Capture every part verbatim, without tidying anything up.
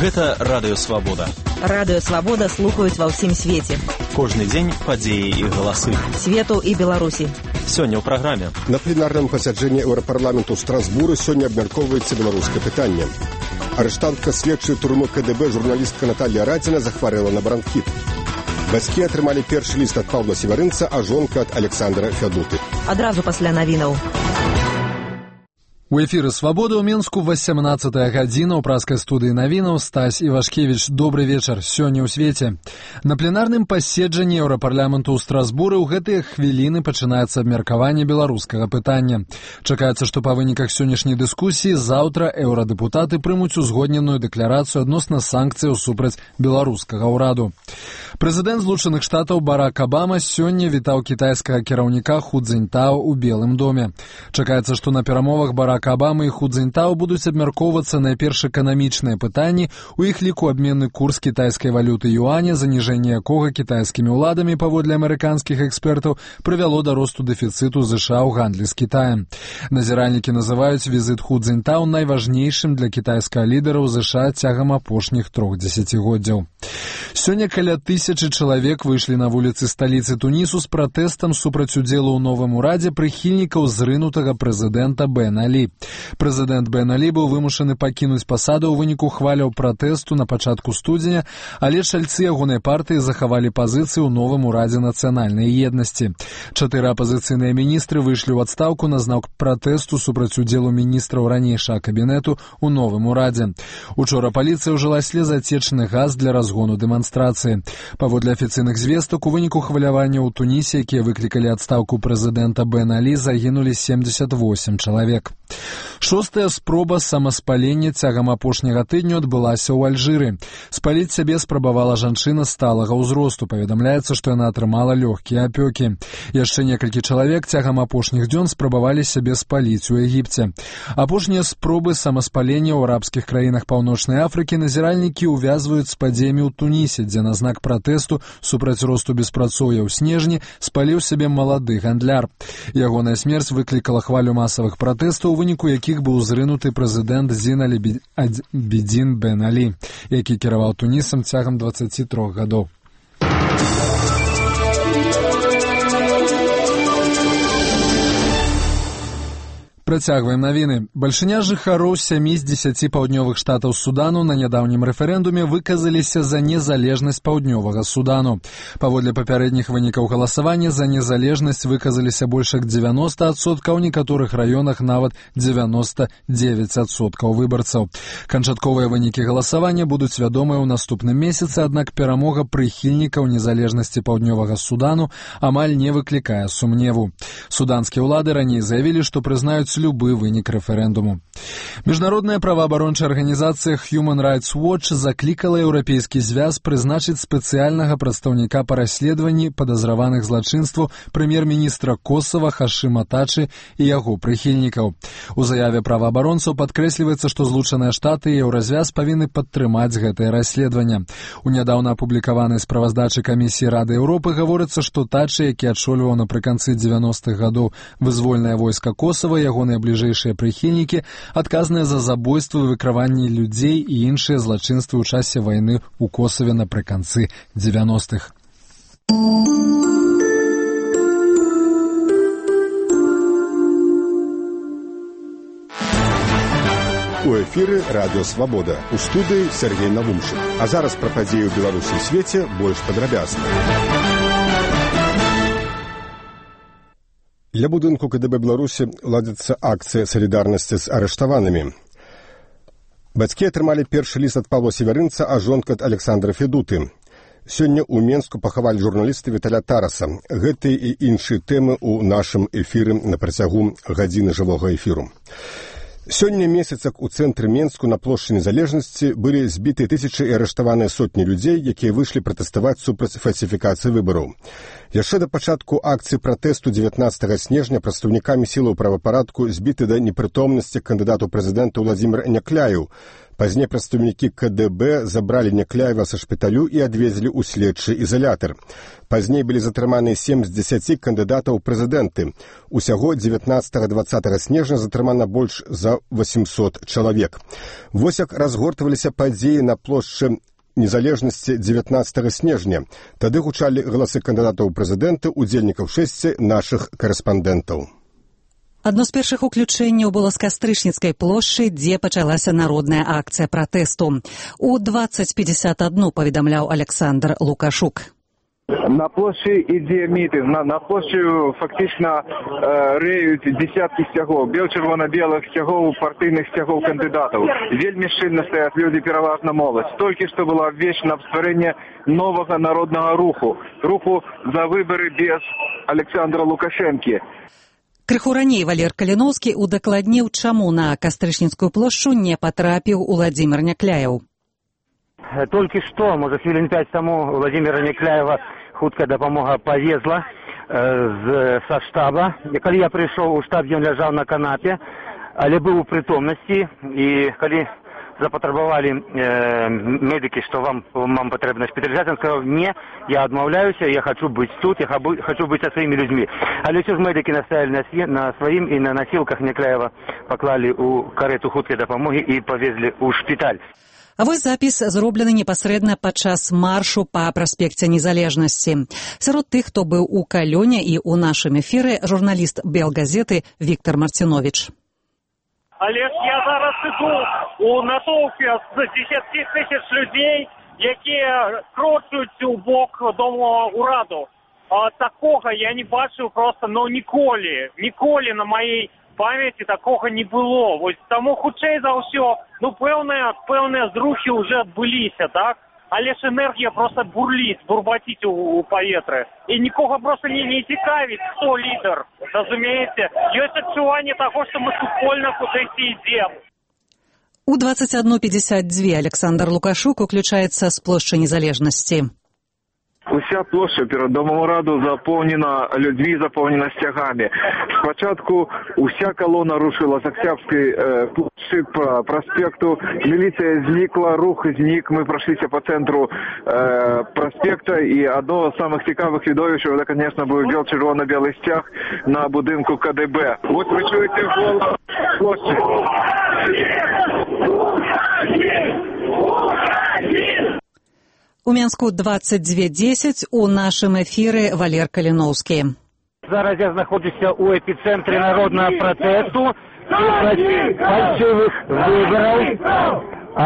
Гэта Радыё Свабода. Радыё Свабода слухаюць ва ўсім свеце. Кожны дзень падзеі і галасы. Свету і Беларусі. Сёння ў праграме. На пленарным пасяджэнні Еўрапарламенту ў Страсбуры сёння абмяркоўваецца беларускае пытанне. Арыштантка следчай турмы КДБ журналістка Наталья Радзіна захварэла на бранхіт. Бацькі атрымалі першы ліст ад Паўла Севарынца, а жонка ад Александра Фядуты. Адразу пасля навінаў. У эфіры «Свабода» ў Менску васямнаццатая гадзіна ў праскай студыі навінаў. Стась Івашкевіч, добры вечар. Сёння ў свеце. На пленарным паседжанні Еўрапарламенту ў Страсбуры ў гэтыя хвіліны пачынаецца абмеркаванне беларускага пытання. Чакаецца, што па выніках сённяшняй дыскусіі заўтра еўрадэпутаты прымуць узгодненую дэкларацыю адносна санкцыяў супраць беларускага ўраду. Прэзідэнт Злучаных Штатаў Барак Абама сёння вітаў кітайскага кіраўніка Ху Цзіньтао ў Белым доме. Чакаецца, што на перамовах Барак Абама і Ху Цзіньтао будуць абмяркоўвацца найперш эканамічныя пытанні, у іх ліку абменны курс кітайскай валюты юаня, заніжэнне якога кітайскімі ўладамі, паводле амерыканскіх экспертаў, прывяло да росту дэфіцыту ЗША ў гандлі з Кітаем. Назіральнікі называюць візіт Ху Цзіньтао найважнейшым для кітайскага лідара ў ЗША цягам апошніх трох дзесяцігоддзяў. Сёння каля тысячы чалавек выйшлі на вуліцы сталіцы Тунісу з пратэстам супраць удзелу ў новым урадзе прыхільнікаў зрынутага прэзідэнта Бен Алі. Прэзідэнт Бен Алі быў вымушаны пакінуць пасаду ў выніку хваляў пратэсту на пачатку студзеня, але чальцы ягонай партыі захавалі пазіцыі ў новым урадзе нацыянальнай еднасці. Чатыры апазіцыйныя міністры выйшлі ў адстаўку на знак пратэсту супраць удзелу міністраў ранейшага кабінету ў новым урадзе. Учора паліцыя ўжыла слезацечны газ для разгону дэманстрацыі. Паводле афіцыйных звестак, у выніку хвалявання ў Тунісе, якія выклікалі адстаўку прэзідэнта Бен Алі, загінулі семдзесят восемь чалавек. Шостая спроба самаспалення цягам апошняга тыдню адбылася ў Альжыры. Спаліць сябе спрабавала жанчына сталага ўзросту. Паведамляецца, што яна атрымала лёгкія апёкі. Яшчэ некалькі чалавек цягам апошніх дзён спрабавалі сябе спаліць у Егіпце. Апошнія спробы самаспалення ў арабскіх краінах Паўночнай Афрыкі назіральнікі ўвязваюць з падзеямі ў Тунісе, дзе на знак пратэсту супраць росту беспрацоўя ў снежні спаліў сябе малады гандляр. Ягоная смерць выклікала хвалю масавых пратэстаў, у выніку якіх быў зрынуты прэзідэнт Зін Абідзін Бен Алі, які кіраваў Тунісам цягам дваццаці трох гадоў. Працягваем навіны. Бальшыня жыхароў сямі з дзесяці паўднёвых штатаў Судану на нядаўнім рэферэндуме выказаліся за незалежнасць паўднёвага Судану. Паводле папярэдніх вынікаў галасавання за незалежнасць выказаліся больш як дзевяноста адсоткаў, у некаторых раёнах нават дзевяноста дзевяць адсоткаў выбарцаў. Канчатковыя вынікі галасавання будуць вядомыя ў наступным месяцы, аднак перамога прыхільнікаў незалежнасці паўднёвага Судану амаль не выклікае сумневу. Суданскія ўлады раней заявілі, што прызнаюць любы вынік рэферэндуму. Міжнародная праваабарончая арганізацыя Human Rights Watch заклікала Еўрапейскі звяз прызначыць спецыяльнага прадстаўніка па расследаванні падазраваных злачынстваў прэм'ер-міністра Косава Хашыма Тачы і яго прыхільнікаў. У заяве праваабаронцаў падкрэсліваецца, што Злучаныя Штаты і Еўразвяз павінны падтрымаць гэтае расследаванне. У нядаўна апублікаванай справаздачы Камісіі Рады Еўропы гаворыцца, што Тачы, які адшольваў напрыканцы дзевяностых гадоў вызвольнае войска Косава, яго найбліжэйшыя прыхільнікі, адказныя за забойствы, выкрыванні людзей і іншыя злачынствы ў часе вайны ў Косаве напрыканцы дзевяностых. У эфіры Радыё Свабода. У студыі Сергей Навумчык. А зараз пра падзеі ў Беларусі і свеце больш падрабязна. Для будынку КДБ Беларусі ладзіцца акцыя салідарнасці з арыштаванымі. Бацькі атрымалі першы ліст ад Паўла Севарынца, а жонка ад Александра Фядуты. Сёння ў Менску пахавалі журналісты Віталя Тараса. Гэтыя і іншыя тэмы ў нашым эфіры на працягу гадзіны жывога эфіру. Сёння месяцак у цэнтры Менску на плошчы Незалежнасці былі збіты тысячы і арыштаваныя сотні людзей, якія выйшлі пратэставаць супраць фальсіфікацыі выбараў. Яшчэ да пачатку акцыі пратэсту дзевятнаццатага снежня прадстаўнікамі сілаў правапарадку збіты да непрытомнасці кандыдату прэзідэнта Владзімір Някляеў. Пазней прадстаўнікі ка дэ бэ забралі Някляева са шпіталю і адвезлі ў следчы ізалятар. Пазней былі затрыманы сем з дзесяці кандыдатаў у прэзідэнты. Усяго дзевятнаццатага-дваццатага снежня затрымана больш за восемьсот чалавек. Вось як разгортваліся падзеі на плошчы незалежнасці дзевятнаццатага снежня. Тады гучалі галасы кандыдатаў у прэзідэнты, удзельнікаў шэсці нашых карэспандэнтаў. Адно з першых уключэнняў было з Кастрычніцкай плошчы, дзе пачалася народная акцыя пратэсту. У двадцать пятьдесят один паведамляў Александр Лукашук. На площади ідзе мітинг. На, на площу фактично э, реють десятки стягов, бел-червоно-белых стягов, партийных стягов кандидатов. Вельми шильно стоят люди, переважно молодь. Только что было обвешено створение нового народного руху. Руху за выборы без Александра Лукашенки. Крыху раней Валер Каліноўскі удакладніў, чаму на Кастрычніцкую плошчу не патрапіў Уладзімир Някляеў. Толькі што, можа, хвілін пяць таму Уладзіміра Някляева хуткая дапамога павезла э, з, са штаба. Калі я прыйшоў у штаб, ён ляжаў на канапе, але быў у прытомнасці, і калі запатрабавалі э, медыкі, што вам, вам патрэбна шпіталізацыя, ён сказаў, не, я адмаўляюся, я хочу быць тут, я хочу быць са сваімі людзьмі. Але ўсё ж медыкі настаялі на, на сваім, і на насілках Някляева паклалі ў карету хуткай дапамогі і павезлі ў шпіталь. А вось запіс зроблены непасрэдна падчас маршу па праспекце Незалежнасці. Сярод тых, хто быў у калёне і ў нашым эфіры, журналіст Белгазеты Віктор Марціновіч. Але ж я зараз іду у натоўпе з десяткі тысяч людзей, якія крочуць у бок Дома ўраду. А такога я не бачыў просто, ну, ніколі, ніколі на маёй памяці такога не было. Вось таму хутчэй за ўсё, ну, пэўныя, пэўныя зрухі ўжо адбыліся, так? Але ж энергія просто бурліць, бурбаціць у, у паветры. І нікога просто не, не цікавіць, хто лідар, разумееце? Ёсць адчуванне таго, што мы супольна кудысьці ідзем. У двадцать один пятьдесят два Александр Лукашук уключаецца з плошчы Незалежнасці. Уся площа перед Домом Ураду заполнена людьми, заполнена стягами. Спочатку уся колонна рушила с Октябрьской э, площади по проспекту. Милиция зникла, рух зник. Мы прошлись по центру э, проспекта. И одно из самых цікавых видовищ, это, конечно, был бел-червоно-белый стяг на будинку ка дэ бэ. Вот вы чуете голос площади. У Менску двадцать два десять, у нашым эфіры Валер Каліноўскі. Зараз я знаходжуся ў эпіцэнтры народнага пратэсту супраць фальшывых выбараў. А,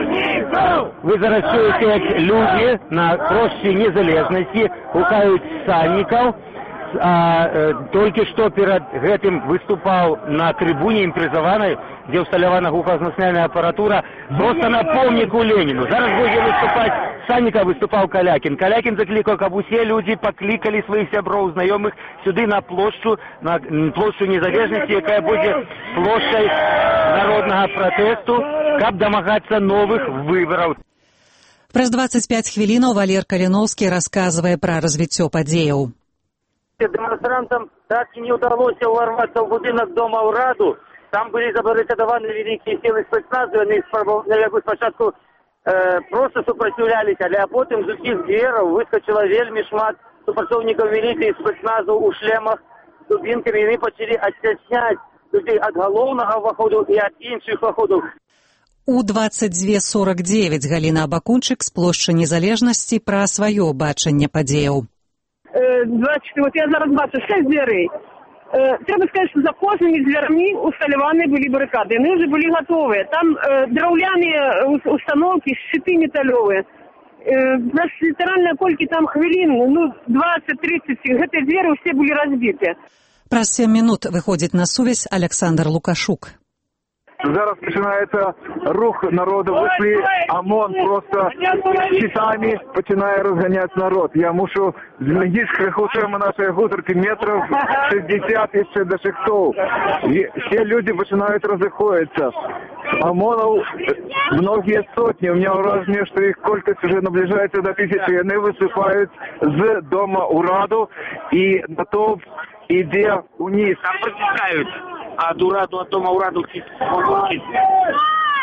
вы зараз чуеце, як людзі на плошчы Незалежнасці гукаюць сальнікаў. А, э, толькі што перад гэтым выступаў на трыбуне імпрэзаванай, дзе ўсталявана гуказносная апаратура, просто на помніку Леніну. Зараз будзе выступаць Санніка, выступаў Калякін. Калякін заклікаў, каб усе людзі паклікалі сваіх сяброў, знаёмых сюды на плошчу, на плошчу Незалежнасці, якая будзе плошчай народнага пратэсту, каб дамагацца новых выбараў. Праз двадцать пять хвілінаў Валер Каліноўскі расказвае пра развіццё падзеяў. Демонстрантам так и не удалось ворваться в будинок Дома Ураду. Там были забаррикадованы великие силы спецназу, они спочатку э, просто сопротивлялись, а потом з усіх дверов выскочило вельми шмат супрацоўнікаў милиции спецназу у шлемах с дубинками, и они почали оттеснять людей от головного выходу и от інших выходов. У двадцать два сорок девять Галина Абакунчык з плошчы Незалежнасці пра сваё бачанне падзеяў. Значит, вот я зараз бачу шесть дверей. Э, треба сказать, что за кожними дверьми усталяваны были баррикады. Они уже были готовы. Там э, драўляныя установки, щиты металловые. Э, значит, литерально кольки там хвилин, ну, двадцать-тридцать, эти двери все были разбиты. Праз семь минут выходит на сувязь Александр Лукашук. Зараз починається рух народу, вийшли ОМОН просто щитами починає розганяти народ. Я мушу змінити криху тему нашої гуторки метрів шістдесят ще до шехтов. Все люди починають розходитися. ОМОНов многие сотни. У меня вражение, что их колькость уже наближается до тысячи. Они выступают с Дома Ураду и натовп іде униз. Там протискают от Ураду, от Дома Ураду.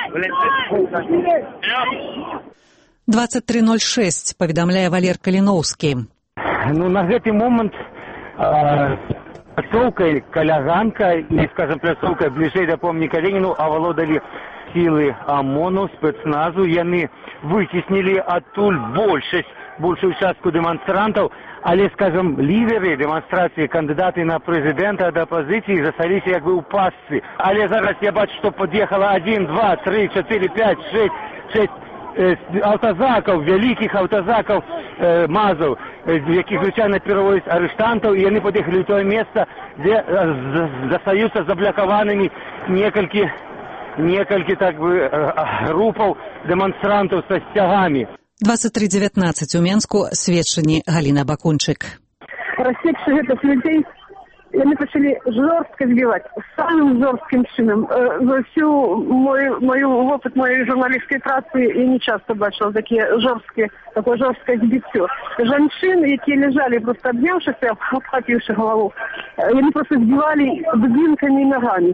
двадцать три ноль шесть, паведамляе Валер Каліноўскі. Ну, на гэты момант пляцоўкай каля ганка і, скажем, пляцоўкай бліжэй да помніка Леніну авалодалі сілы ОМОНу, спецназу. Яны выцеснілі адтуль большасць, большую частку дэманстрантаў, але, скажем, лідеры дэманстрацыі, кандыдаты на прэзідэнта ад апазіцыі засталіся як бы ў пастцы. Але зараз я бачу, што пад'ехала адзін, два, тры, чатыры, пяць, шэсць, шэсць аўтазакаў, вялікіх аўтазакаў э, мазаў, з якіх звычайна перавозяць арыштантаў, і яны пад'ехалі ў тое месца, дзе застаюцца заблакаванымі некалькі, некалькі так бы групаў дэманстрантаў са сцягамі. двадцать три девятнадцать у Менску, сведчанні Галіна Бакунчык. Рассекши гэтых людей, яны пачалі жорстка збіваць, самым жорсткім чынам. За всю мою, мою опыт моей журналістскай працы я не часто бачила такие жорсткие, такое жорсткое збіццё. Жанчын, якія ляжалі просто абняўшыся, абхапіўшы галаву, яны просто збівалі дубінкамі і нагамі.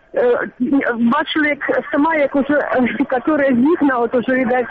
Бачили, як сама, як уже, которая з них, навіть уже, видать,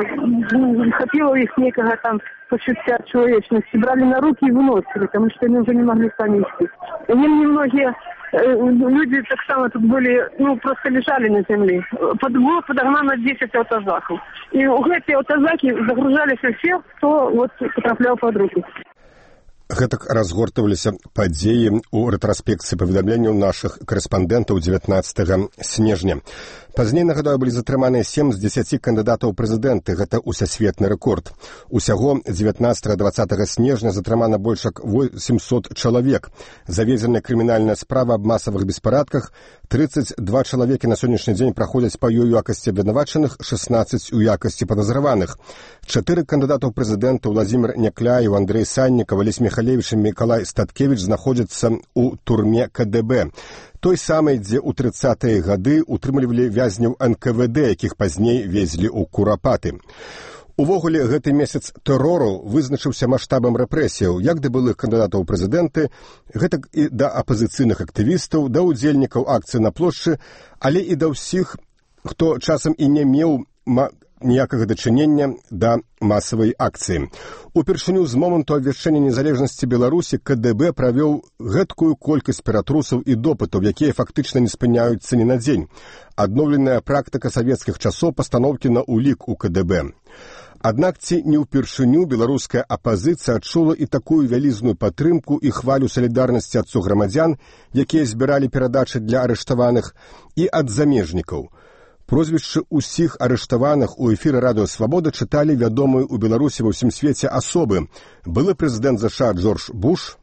хапила у них некого там почуття человечности, брали на руки и выносили, потому что они уже не могли сами идти. И немногие люди так само тут были, ну, просто лежали на земле. Под было подогнано десять автозаков. И у эти автозаки загружались все, кто вот потраплял под руки. Гэтак разгортваліся падзеі ў рэтраспекцыі паведамленняў нашых карэспандэнтаў дзевятнаццатага снежня. Пазней, нагадаю, былі затрыманыя сем з дзесяці кандыдатаў у прэзідэнты. Гэта усесветны рэкорд. Усяго дзевятнаццатага-дваццатага снежня затрымана больш як восемьсот чалавек. Заведзеная крымінальная справа аб масавых беспарадках. тридцать два чалавекі на сённяшні дзень праходзяць па ёй у якасці абвінавачаных, шестнадцать у якасці падазраваных. Чатыры кандыдатаў прэзідэнта Владзімір Някляеў, Андрэй Саннікаў, Алесь Михалевич і Мікалай Статкевіч знаходзяцца ў турме ка дэ бэ. Той самай, дзе ў трыццатыя гады утрымлівалі вязняў эн ка вэ дэ, якіх пазней везлі ў Курапаты. Увогуле, гэты месяц тэрору вызначыўся маштабам рэпрэсіяў як да былых кандыдатаў у прэзідэнты, гэтак і да апазіцыйных актывістаў, да ўдзельнікаў акцыі на плошчы, але і да ўсіх, хто часам і не меў ніякага дачынення да масавай акцыі. Упершыню з моманту абвяшчэння незалежнасці Беларусі ка дэ бэ правёў гэткую колькасць ператрусаў і допытаў, якія фактычна не спыняюцца ні на дзень. Адноўленая практыка савецкіх часоў пастаноўкі на ўлік у ка дэ бэ. Аднак ці не ўпершыню беларуская апазіцыя адчула і такую вялізную падтрымку і хвалю салідарнасці ад суграмадзян, якія збіралі перадачы для арыштаваных, і ад замежнікаў. Прозвішчы ўсіх арыштаваных у эфіры Радыё Свабода чыталі вядомыя ў Беларусі ва ўсім свеце асобы. Былы прэзідэнт ЗША Джордж Буш,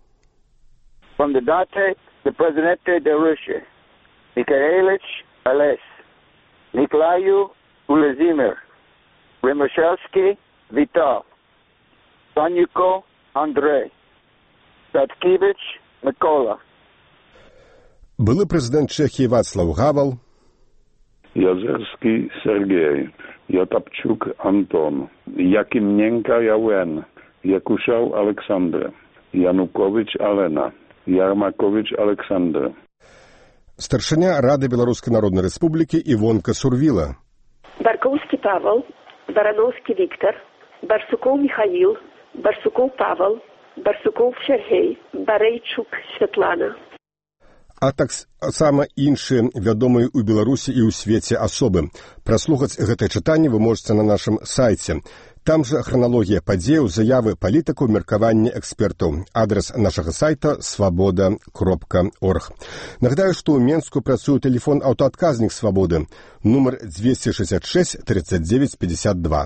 кандидаты на президенты Беларуси Михайлович Олесь, Николаю Владимир, Ремешевский Витал, Саннико Андрей, Статкевич Микола. Былы прэзідэнт Чэхіі Вацлаў Гавал, Язерский Сергей, Ятапчук Антон, Якимненко Яуен, Якушев Александр, Янукович Алена, Ярмакович Александр. Старшыня Рады Беларускай Народнай Рэспублікі Івонка Сурвіла. Баркоўскі Павел, Барановскі Віктор, Барсукоў Михаил, Барсукоў Павел, Барсукоў Сергей, Барейчук Святлана. А так сама іншыя вядомыя ў Беларусі і ў свеце асобы. Праслухаць гэтае чытанне вы можаце на нашым сайце. Там жа храналогія падзеяў, заявы палітыкаў, меркаванне экспертаў. Адрес нашага сайта свабода кропка орг. Нагадаю, што ў Менску працуе тэлефон аўтаадказнік Свабоды. Нумар двести шестьдесят шесть тридцать девять пятьдесят два.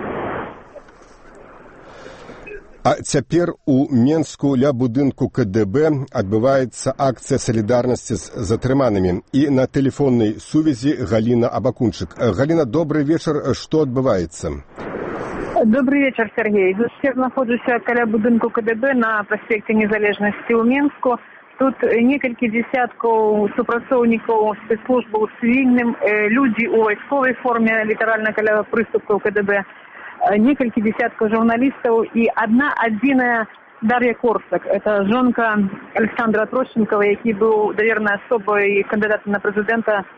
А цяпер у Менску ля будынку ка дэ бэ адбываецца акцыя салідарнасці з затрыманымі. І на тэлефоннай сувязі Галіна Абакунчык. Галіна, добрый вечар. Што адбываецца? Добрый вечер, Сергей. Зараз знаходжуся каля будынку ка дэ бэ на праспекце Незалежнасці ў Менску. Тут некалькі дзесяткаў супрацоўнікаў спецслужбаў у цывільным, людзі ў вайсковай форме, літаральна каля прыступкаў ка дэ бэ. Некалькі десяткаў журналістаў і одна адзіная Дар'я Корсак. Это жонка Александра Трощенкова, які быў давернай асобай кандыдата на прэзідэнта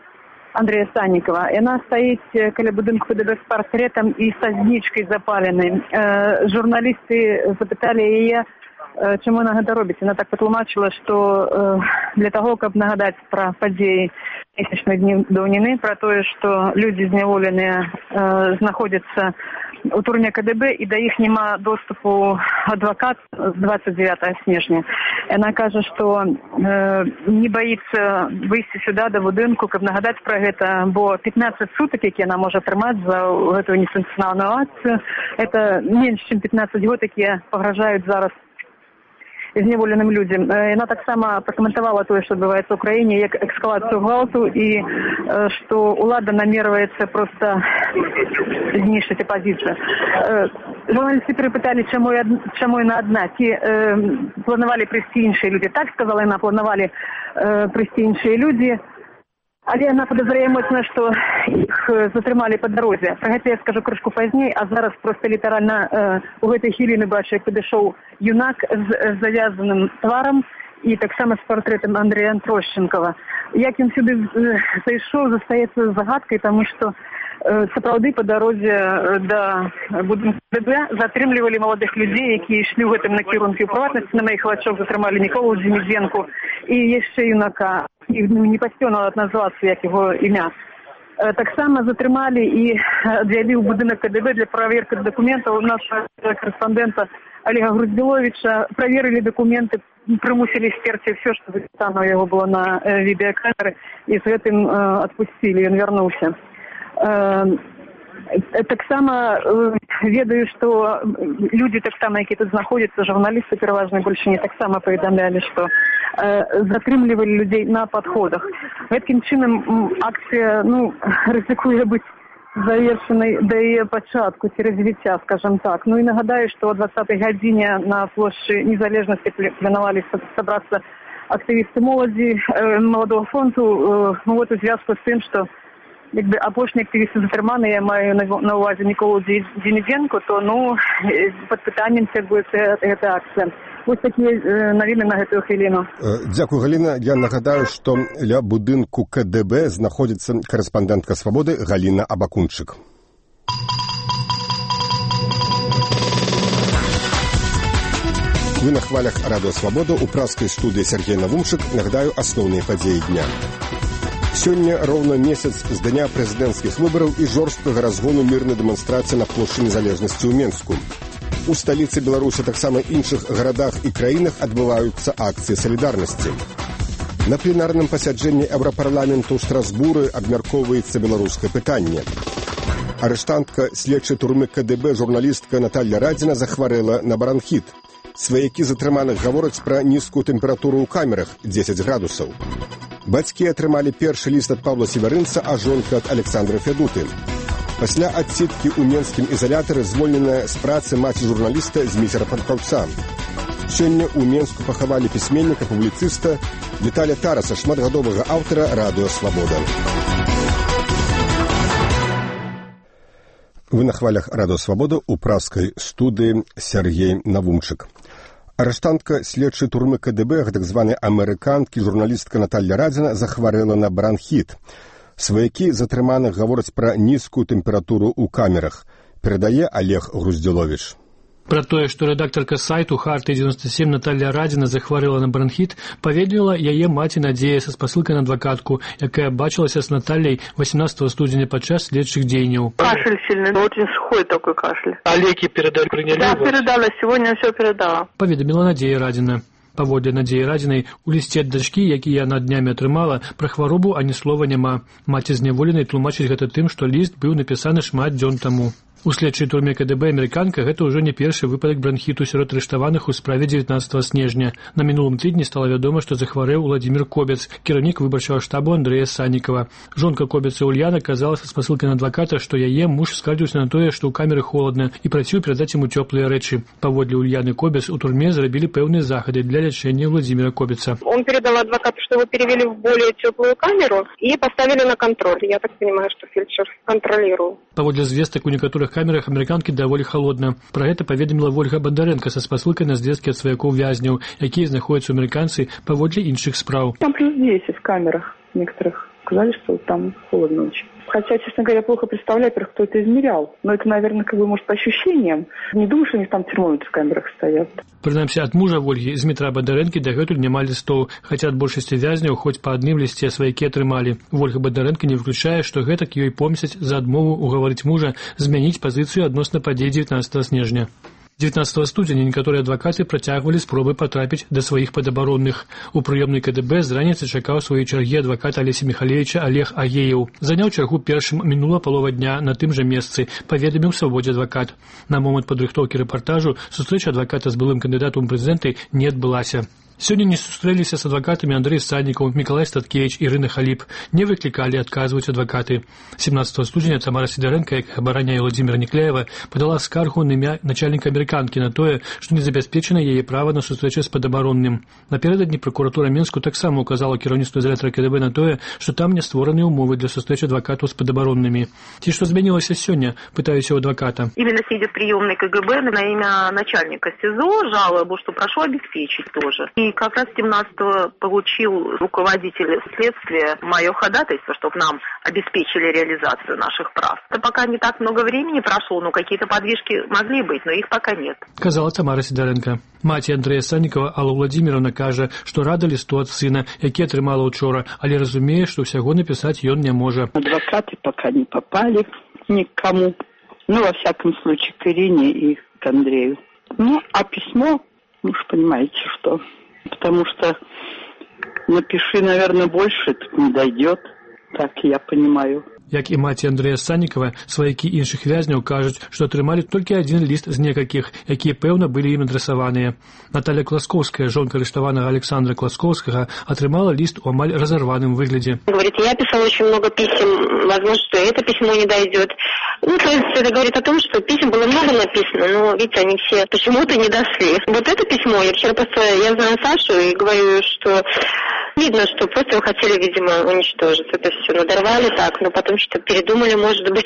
Андрея Санникова. Яна стаіць каля будынку КДБ з партрэтам і са знічкай запаленай. Журналісты запыталі яе, чаму яна гэта робіць. Яна так патлумачыла, што для таго, каб нагадаць пра падзеі месячнай даўніны, пра тое, што людзі зняволеныя знаходзяцца у турме КДБ і да іх няма доступу адвакат з двадцать девятого снежня. Яна кажа, што э, не баіцца выйсці сюда да будынку, каб нагадаць пра гэта, бо пятнадцать сутак, які яна можа атрымаць за гэтую несанкцыянаваную акцыю, это менш, чым пятнадцать год, якія пагражаюць зараз зняволеным людзям. Яна таксама пракаментавала тое, што адбываецца ў краіне, як эскалацыю гвалту і што ўлада намерваецца проста знішчыць апазіцыю. Журналісты перапыталі, чаму, чаму яна адна, ці э, планавалі прыйсці іншыя людзі. Так сказала яна, планавалі э, прыйсці іншыя людзі, але яна падазрае моцна, што іх затрымалі па дарозе. Пра гэта я скажу крышку пазней, а зараз проста літаральна э, у гэтай хвіліны бачу, як падышоў юнак з, з завязаным тварам і таксама з партрэтам Андрея Трощенкова. Як ён сюды зайшоў, застаецца загадкай, таму што э, сапраўды па дарозе да будынку КДБ затрымлівалі маладых людзей, якія ішлі ў гэтым накірунку. У прыватнасці на маіх вачах затрымалі Міколу Дзімідзенку і яшчэ юнака. І не пасцёнала назвацца, як яго імя. Таксама затрымалі і адвялі ў будынак КДБ для праверкі дакументаў нашага корэспандэнта Олега Груздзіловіча. Праверылі дакументы, прымусілі сцерці ўсё, што запісана ў яго было на відэакамеры, і з гэтым адпусцілі, ён вярнуўся. Таксама ведаю, што людзі таксама, які тут знаходзяцца, журналісты пераважна больш не таксама паведамлялі, што затрымлівалі людзей на падходах. Гэткім чынам акцыя, ну, рызыкуе быць завершанай да яе пачатку ці развіцця, скажам так. Ну і нагадаю, што о двадцатай гадзіне на плошчы Незалежнасці планавалі сабрацца актывісты моладзі, маладога фронту, ну вот у звязку з тым, што якби апошні активісти затрыманы, я маю на увазі Міколу Дзімідзенку, то ну під питанням це буде ця акція. Ось такі новини на гэтую хвіліну. Дякую, Галіна. Я нагадаю, што ля будынку КДБ знаходзіцца корэспандэнтка «Свабоды» Галіна Абакунчык. Вы на хвалях радыё «Свабода» у праскай студыі Сергей Навумчык. Нагадаю асноўныя падзеі дня. Сёння роўна месяц з дня прэзідэнцкіх выбараў і жорсткага разгону мірнай дэманстрацыі на плошчы Незалежнасці ў Менску. У сталіцы Беларусі, таксама іншых гарадах і краінах адбываюцца акцыі салідарнасці. На пленарным пасяджэнні Еўрапарламенту ў Страсбуры абмяркоўваецца беларускае пытанне. Арыштантка следчай турмы КДБ журналістка Наталья Радзіна захварэла на бронхіт. Сваякі затрыманых гавораць пра нізкую тэмпературу ў камерах дзесяць градусаў. Бацькі атрымалі першы ліст ад Павла Севярынца, а жонка ад Александра Федуты. Пасля адсідкі ў менскім ізалятары звольненая з працы маці журналіста Зміцера Панкаўца. Сёння ў Менску пахавалі пісьменніка, публіцыста Віталя Тараса, шматгадовага аўтара радыё «Свабода». Вы на хвалях радыё «Свабода» у праскай студыі Сергей Навумчык. Арыштантка следчай турмы КДБ, гэтак званай амерыканкі, журналістка Наталья Радзіна захварэла на бронхіт. Сваякі затрыманых гавораць пра нізкую тэмпературу ў камерах. Перадае Олег Груздзіловіч. Про тое, што рэдактарка сайту Харты девяносто семь Наталья Радзіна захварэла на бронхіт, паведаміла яе маці Надзея са спасылкай на адвакатку, якая бачылася з Натальей восемнадцатого студзеня падчас следчых дзеянняў. Кашель сильный, очень сухой такой кашель. А леки передали, приняли? Да, передала, сегодня все передала. Паведаміла Надзея Радзіна. Паводле Надзеі Радзінай, у лісце ад дачкі, які яна днямі атрымала, пра хваробу ані слова няма. Маці зняволенай тлумачыць гэта тым, што ліст быў напісаны шмат дзён таму. У следчай турме КДБ амерыканка гэта ўжо не першы выпадак бронхіту сярод арыштаваных у справе дзевятнаццатага снежня. На мінулым тыдні стала вядома, што захварэў Уладзімір Кобец, кіраўнік выбарчага штабу Андрэя Санникова. Жонка Кобеца Ульяна казала са спасылкай на адваката, што яе муж скардзіўся на тое, што ў камеры холодна і прасіў перадаць яму цёплыя рэчы. Паводле Ульяны Кобец у турме зрабілі пэўныя захады для лячэння Владимира Кобеца. Он передал адвокату, что его перевели в более теплую камеру и поставили на контроль. Я так понимаю, что фельдшер контролировал. Паводле звестак у некаторых камерах амерыканкі даволі халодна. Пра гэта паведаміла Вольга Бондаренко са спасылкай на звесткі ад сваякоў вязняў, якія знаходзяцца ў амерыканцы паводле іншых спраў. Там плюс десять в камерах некоторых. сказали, что там холодно очень. Хотя, честно говоря, плохо представляю, кто это измерял. Но это, наверное, как бы, может, по ощущениям. Не думаю, что у них там термометры в камерах стоят. Прынамсі, ад мужа Вольгі з Дмітра Бадарэнкі дагэтуль няма лістоў, хаця ад большасці вязняў хоць па адным лісце сваякі атрымалі. Вольга Бадарэнка не выключае, што гэтак ёй помсяць за адмову угаварыць мужа змяніць пазіцыю адносна падзей дзевятнаццатага снежня. дзевятнаццатага студзеня некаторыя адвакаты працягвалі спробы патрапіць да сваіх падабаронных. У прыёмнай КДБ з раніцы чакаў сваёй чаргі адвакат Алеся Михалевича Олег Агеев. Заняў чаргу першым мінула палова дня на тым жа месцы, паведаміў Свабодзе адвакат. На момант падрыхтоўкі рэпартажу сустрэча адваката з былым кандыдатам у прэзідэнты не адбылася. Сёння не сустрэліся з адвакатамі Андрэй Саннікаў, Мікалай Статкевіч, Ірына Халіп. Не выклікалі, адказваюць адвакаты. семнадцатага студзеня Тамара Сідарэнка, як абараняе Владзіміра Некляева, падала скаргу на імя начальніка амерыканкі на тое, што не забяспечана яе права на сустрэчу з падабаронным. Напярэдадні пракуратура Менску таксама указала кіраўніцтву ізалятара КДБ на тое, што там не створаны ўмовы для сустрэчы адвакатаў з падабароннымі. Ці што змянілася сёння, пытаюся у адваката. Именно сидя в приемной КГБ на имя начальника СИЗО жалобу, что прошу обеспечить тоже. И как раз семнадцатого получил руководитель следствия мое ходатайство, чтобы нам обеспечили реализацию наших прав. Это пока не так много времени прошло, но какие-то подвижки могли быть, но их пока нет. Казала Тамара Сідарэнка. Маці Андрэя Саннікава Алла Владзіміровна кажа, што рада лісту ад сына, які атрымала учора, але разумее, што ўсяго напісаць ён не можа. Адвокаты пока не попали никому. Ну, во всяком случае, к Ирине и к Андрею. Ну, а письмо, вы же понимаете, что... Потому что напиши, наверное, больше, тут не дойдет, так я понимаю. Як і маці Андрэя Саннікава, сваякі іншых вязняў кажуць, што атрымалі толькі адзін ліст з некалькіх, якія, пэўна, былі ім адрасаваныя. Наталья Класкоўская, жонка арыштаванага Александра Класкоўскага, атрымала ліст у амаль разорваным выглядзе. Говорит, я писала очень много писем, возможно, что это письмо не дойдет. Ну, то есть это говорит о том, что писем было много написано, но, видите, они все почему-то не дошли. Вот это письмо, я вчера просто, я знаю Сашу и говорю, что видно, что просто его хотели, видимо, уничтожить. Это все надорвали так, но потом что передумали, может быть.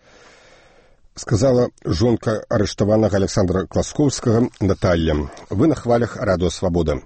Сказала жонка арыштаванага Александра Класкоўскага Наталья. Вы на хвалях Радыё Свабода.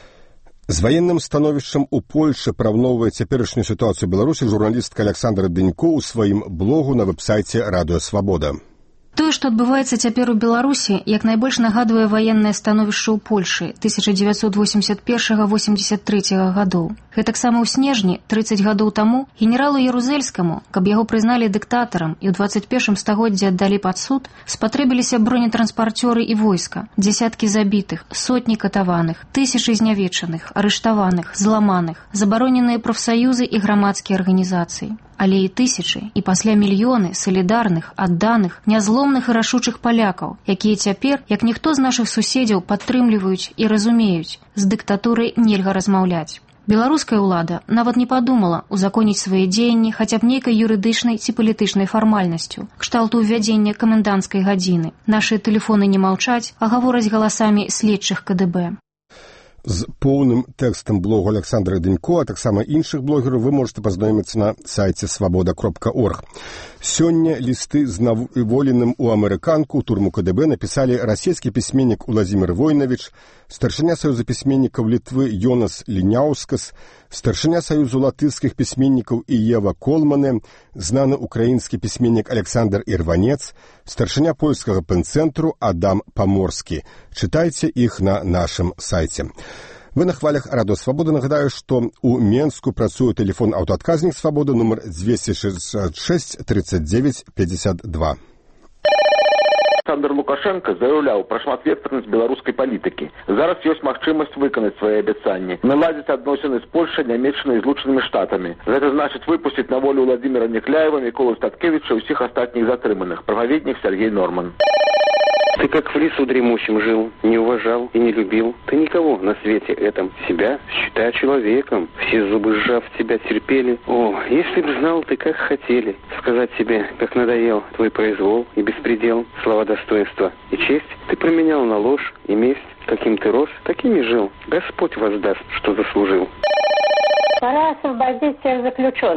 З ваенным становішчам у Польшы параўноўвае цяперашнюю сітуацыю Беларусі журналістка Александра Дэнько ў сваім блогу на вэб-сайце Радыё Свабода. Тое, што адбываецца цяпер у Беларусі, як найбольш нагадвае ваеннае становішча ў Польшы тысяча дзевяцьсот восемьдесят первого — восемьдесят третьего гадоў. Гэтаксама ў снежні тридцать гадоў таму генералу Ярузельскаму, каб яго прызналі дыктатарам і ў двадцать первым стагоддзі аддалі пад суд, спатрэбіліся бронетранспарцёры і войска, дзясяткі забітых, сотні катаваных, тысячы знявечаных, арыштаваных, зламаных, забароненыя прафсаюзы і грамадскія арганізацыі. Але і тысячы, і пасля мільёны салідарных, адданых, нязломных і рашучых палякаў, якія цяпер, як ніхто з нашых суседзяў, падтрымліваюць і разумеюць, з дыктатурай нельга размаўляць. Беларуская ўлада нават не падумала узаконіць свае дзеянні хаця б нейкай юрыдычнай ці палітычнай фармальнасцю, кшталту ўвядзення каменданцкай гадзіны. Нашы тэлефоны не маўчаць, а гавораць галасамі следчых КДБ. З поўным тэкстам блогу Александра Дэнько, а таксама іншых блогераў вы можете пазнаёміцца на сайце свабода кропка орг. Сёння лісты з наволеным у амерыканку ў турму КДБ напісалі расійскі пісьменнік Уладзімір Войнавіч, старшыня Саюза пісьменнікаў Літвы Йонас Ліняўскас, старшыня Саюзу латышскіх пісьменнікаў Іева Колмане, знаны украінскі пісьменнік Александр Ірванец, старшыня польскага пэнцэнтру Адам Паморскі. Чытайце іх на нашым сайце. Вы на хвалях Радыё Свабода. Нагадаю, што ў Менску працуе тэлефон аўтаадказнік Свабоды нумар двести шестьдесят шесть тридцать девять пятьдесят два. Александр Лукашенко заяўляў пра шматвектарнасць беларускай палітыкі. Зараз ёсць магчымасць выканаць свае абяцанні, наладзіць адносіны з Польшай, Нямецчынай і Злучанымі Штатамі. Гэта значыць выпусціць на волю Владзіміра Некляева, Міколу Статкевіча і ўсіх астатніх затрыманых. Прававеднік Сергей Норман. Ты как в лесу дремучем жил, не уважал и не любил. Ты никого на свете этом себя считая человеком. Все зубы сжав тебя терпели. О, если б знал ты, как хотели сказать себе, как надоел твой произвол и беспредел, слова достоинства и честь, ты променял на ложь и месть. Каким ты рос, таким и жил. Господь воздаст, что заслужил. Пора освободить всех заключенных.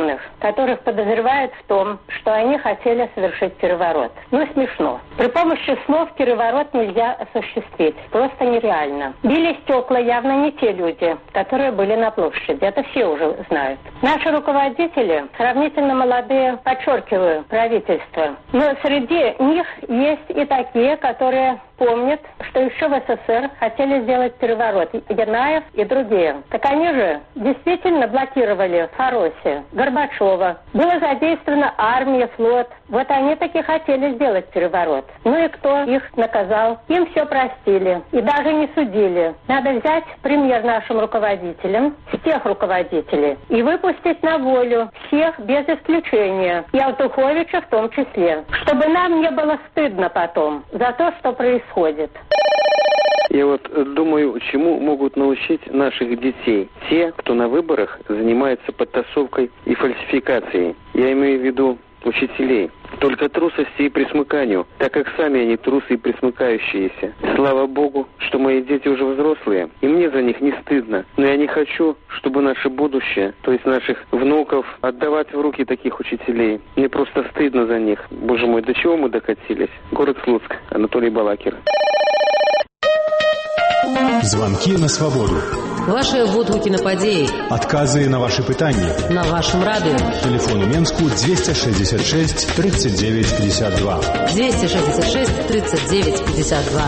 которых подозревают в том, что они хотели совершить переворот. Ну, смешно. При помощи слов переворот нельзя осуществить. Просто нереально. Били стекла явно не те люди, которые были на площади. Это все уже знают. Наши руководители, сравнительно молодые, подчеркиваю, правительство. Но среди них есть и такие, которые помнят, что еще в СССР хотели сделать переворот. Янаев и другие. Так они же действительно блокировали Фароси, Горбачева. Была задействована армия, флот. Вот они таки хотели сделать переворот. Ну и кто их наказал? Им все простили. И даже не судили. Надо взять пример нашим руководителям, с тех руководителей, и выпустить на волю всех без исключения. И Алтуховича в том числе. Чтобы нам не было стыдно потом за то, что происходит. Я вот думаю, чему могут научить наших детей те, кто на выборах занимается подтасовкой и фальсификацией. Я имею в виду учителей. Только трусости и присмыканию, так как сами они трусы и присмыкающиеся. Слава Богу, что мои дети уже взрослые, и мне за них не стыдно. Но я не хочу, чтобы наше будущее, то есть наших внуков, отдавать в руки таких учителей. Мне просто стыдно за них. Боже мой, до чего мы докатились? Город Слуцк, Анатолий Балакир. Звонки на свободу. Ваши водгукі на падзеі. Адказы на ваши пытанні. На вашем радио. Телефон у Менску двести шестьдесят шесть тридцать девять пятьдесят два. двести шестьдесят шесть тридцать девять пятьдесят два.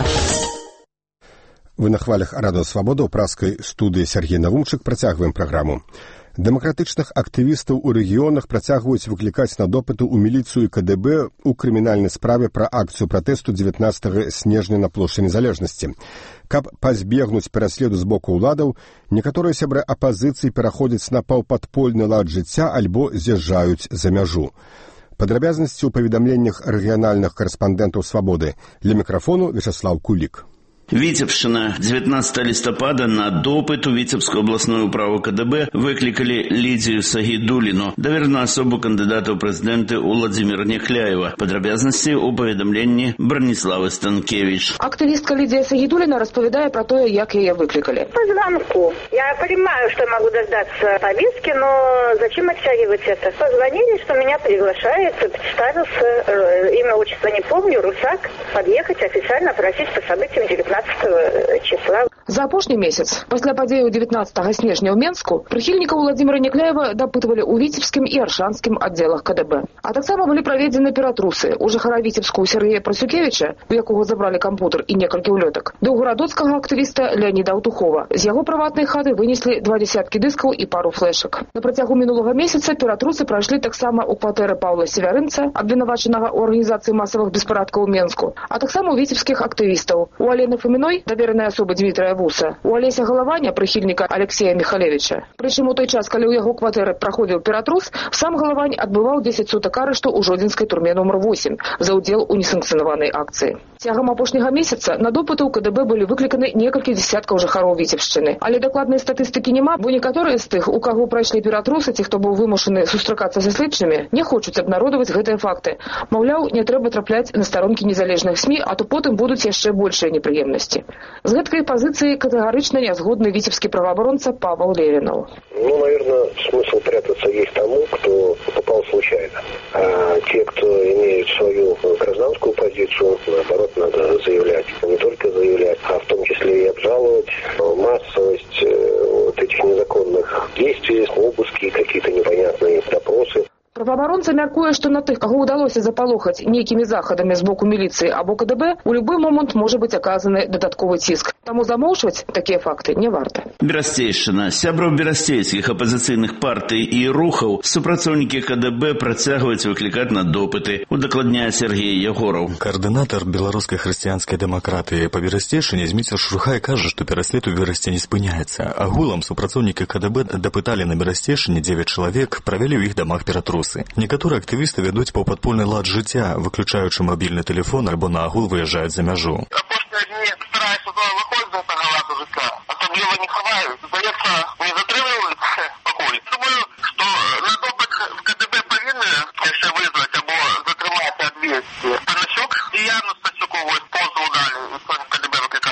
Вы на хвалях Радио Свобода ў праскай студыі Сергей Навумчык працягваем праграму. Дэмакратычных актывістаў у рэгіёнах працягваюць выклікаць на допыты ў міліцыю і КДБ у крымінальнай справе пра акцыю пратэсту дзевятнаццатага снежня на плошчы Незалежнасці. Каб пазбегнуць пераследу з боку ўладаў, некаторыя сябры апазіцыі пераходзяць на паўпадпольны лад жыцця альбо з'язджаюць за мяжу. Падрабязнасці ў паведамленнях рэгіянальных карэспандэнтаў «Свабоды». Для мікрафону Вячеслав Кулик. Витебщина. девятнадцатого листопада на допыт у Витебскую областную управу КДБ выкликали Лидию Сагидулину, доверенную особу кандидата в президенты Владимира Нехляева. Подробности у поведомлении Брониславы Станкевич. Активистка Лидия Сагидулина распавядае про то, як ее выкликали. По звонку. Я понимаю, что могу дождаться повестки, но зачем оттягивать это? Позвонили, что меня приглашают, представился, имя, отчество не помню, Русак, подъехать официально просить по событиям девятнадцатого числа. За апошні месяц, пасля падзеяў дзевятнаццатага снежня ў Менску, прыхільнікаў Владимира Некляева дапытвалі ў Віцебскім і Аршанскім аддзелах КДБ. А таксама былі праведзены ператрусы у жыхара Віцебску Сергея Прасюкевіча, у якога забралі кампутер і некалькі ўлётак, да ў гарадоцкага актывіста Леоніда Аўтухова. З яго прыватнай хаты вынеслі два десяткі дыскаў і пару флешак. На працягу мінулага месяца ператрусы прайшлі таксама ў кватэры Паўла Севярынца, абвінавачанага ў арганізацыі масавых беспарадкаў у Менску, а таксама ў віцебскіх актывістаў, у Алены Фоминой, доверенной особы Дмитрия Буса, у Олеся Голованя, прыхільніка Алексея Михалевича. Прычым у той час, калі ў яго кватэры праходзіў ператрус, сам Головань адбываў дзесяць сутак арышту ў жодзінскай турме нумар восемь за ўдзел у несанкцыянаванай акцыі. Цягам апошняга месяца на допыты ў КДБ былі выкліканы некалькі дзесяткаў жыхароў Віцебшчыны. Але дакладнай статыстыкі няма, бо некаторыя з тых, у каго прайшлі ператрусы, ці хто быў вымушаны сустракацца са следчымі, не хочуць абнародаваць гэтыя факты. Маўляў, не трэба трапляць на старонкі незалежных СМІ, а то потым будуць яшчэ большыя непрыемнасці. З гэткай пазіцыі катэгарычна не згодны віцебскі праваабаронца Павел Левинов. Ну, наверное, смысл прятаться есть тому, кто попал случайно. А те, кто имеет свою гражданскую позицию, наоборот, надо заявлять. Не только заявлять, а в том числе и обжаловать массовость вот этих незаконных действий, обыски, какие-то непонятные допросы. Праваабаронца мяркуе, што на тых, каго ўдалося запалохаць нейкімі захадамі з боку міліцыі або КДБ, у любы момант можа быць аказаны дадатковы ціск. Таму замоўчваць такія факты не варта. Берасцейшчына. Сябраў берасцейскіх апазіцыйных партый і рухаў супрацоўнікі КДБ працягваюць выклікаць на допыты, удакладняе Сергей Ягораў. Координатор беларускай хрысціянскай дэмакратыі па Берасцейшчыне Зміцер Шурхай кажа, што пераслед у Берасце не спыняецца. Агулам супрацоўнікі КДБ дапыталі на Берасцейшчыне дзевяць чалавек, правялі ў іх дамах ператрус. Некаторыя актывісты вядуць паўпадпольны лад жыцця, выключаючы мабільны тэлефон альбо наагул выязджаюць за мяжу. Апошнія дні стараюся виходити з гэтага ладу жыцця. Асабліва не хаваюць. Здаецца, не затрымліваюць пакуль. Думаю, што на допыт в КДБ павінны яшчэ вызваць або затрымаць адвесці. Панасюк і Яну Стасюкову позву далі, і КДБ выклікаюць.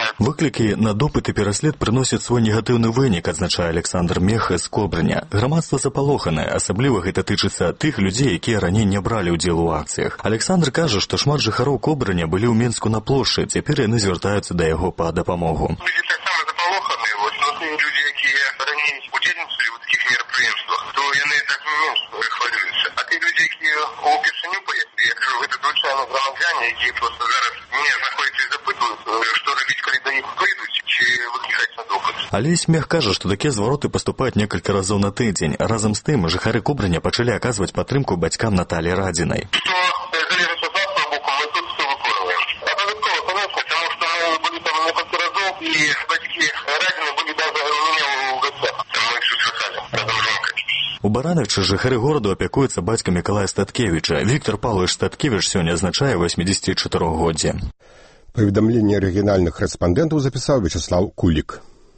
Выклікі на допыт і пераслед прыносяць свой негатыўны вынік, адзначае Александр Меха з Кобрыня. Грамадства запалоханае, асабліва гэта тычыцца тых людзей, якія раней не бралі ўдзел у акцыях. Александр кажа, што шмат жыхароў Кобрыня былі ў Менску на плошчы, цяпер яны звяртаюцца да яго па дапамогу. Людзі таксама запалоханыя, вось, но тыя людзі, якія раней удзельнічалі ў такіх мерапрыемствах, то яны так менш хвалююцца. А тыя людзі, якія упершыню паехалі, я кажу, гэта звычайно грамадзяне, якія проста зараз не знаходзяцца і запытваюць, што рабіць, калі да іх прыйдуць, ці выклікаць на допыт. Але Смех кажа, што такія звароты паступаюць некалькі разоў на тыдзень. Разам з тым, жыхары Кобрыня пачалі аказваць падтрымку бацькам Наталі Радзінай. Што залежыць ад нашага боку, мы тут все выконваем. А дадатково, конечно, тому што мы былі там некалькі разоў, і бацькі Радзіны былі даже у мяне ў гасцях. Там мы все чакалі, разам з жонкай. У Барановичы жыхары гораду апякуюцца бацька Мікалая Статкевіча. Віктор Павлович Статкевіч сёння адзначае восьмідзесятчатырохгоддзе. Паведамленне рэгіянальных рэспандэнтаў запісаў Вячеслав Кулік.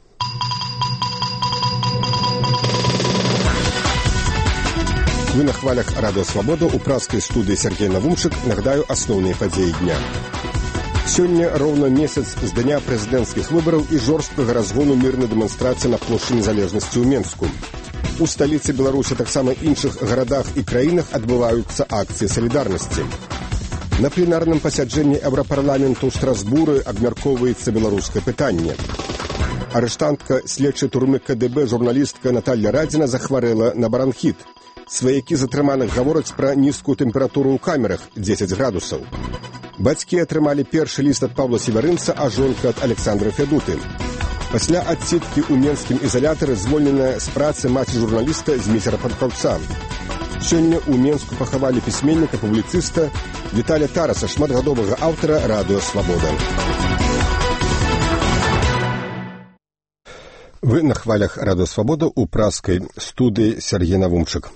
Вы на хвалях Радио Свобода у праскай студыі Сергей Навумчык. Нагадаю асноўныя падзеі дня. Сёння роўна месяц з дня прэзідэнцкіх выбараў і жорсткага разгону мірнай дэманстрацыі на плошчы Незалежнасці ў Менску. У сталіцы Беларусі, таксама іншых гарадах і краінах адбываюцца акцыі салідарнасці. На пленарным пасяджэнні Еўрапарламенту ў Страсбуры абмяркоўваецца беларускае пытанне. Арыштантка следчай турмы КДБ журналістка Наталья Радзіна захварэла на бронхіт. Сваякі затрыманых гавораць пра нізкую тэмпературу ў камерах дзесяць градусаў. Бацькі атрымалі першы ліст ад Павла Севярынца, а жонка ад Александра Федуты. Пасля адсідкі ў менскім ізалятары звольненая з працы маці журналіста Зміцера Падкаўца. Сёння ў Менску пахавалі пісьменніка, публіцыста Віталя Тараса, шматгадовага аўтара Радыё Свабода. Вы на хвалях Радыё Свабода у праскай студыі Сергей Навумчык.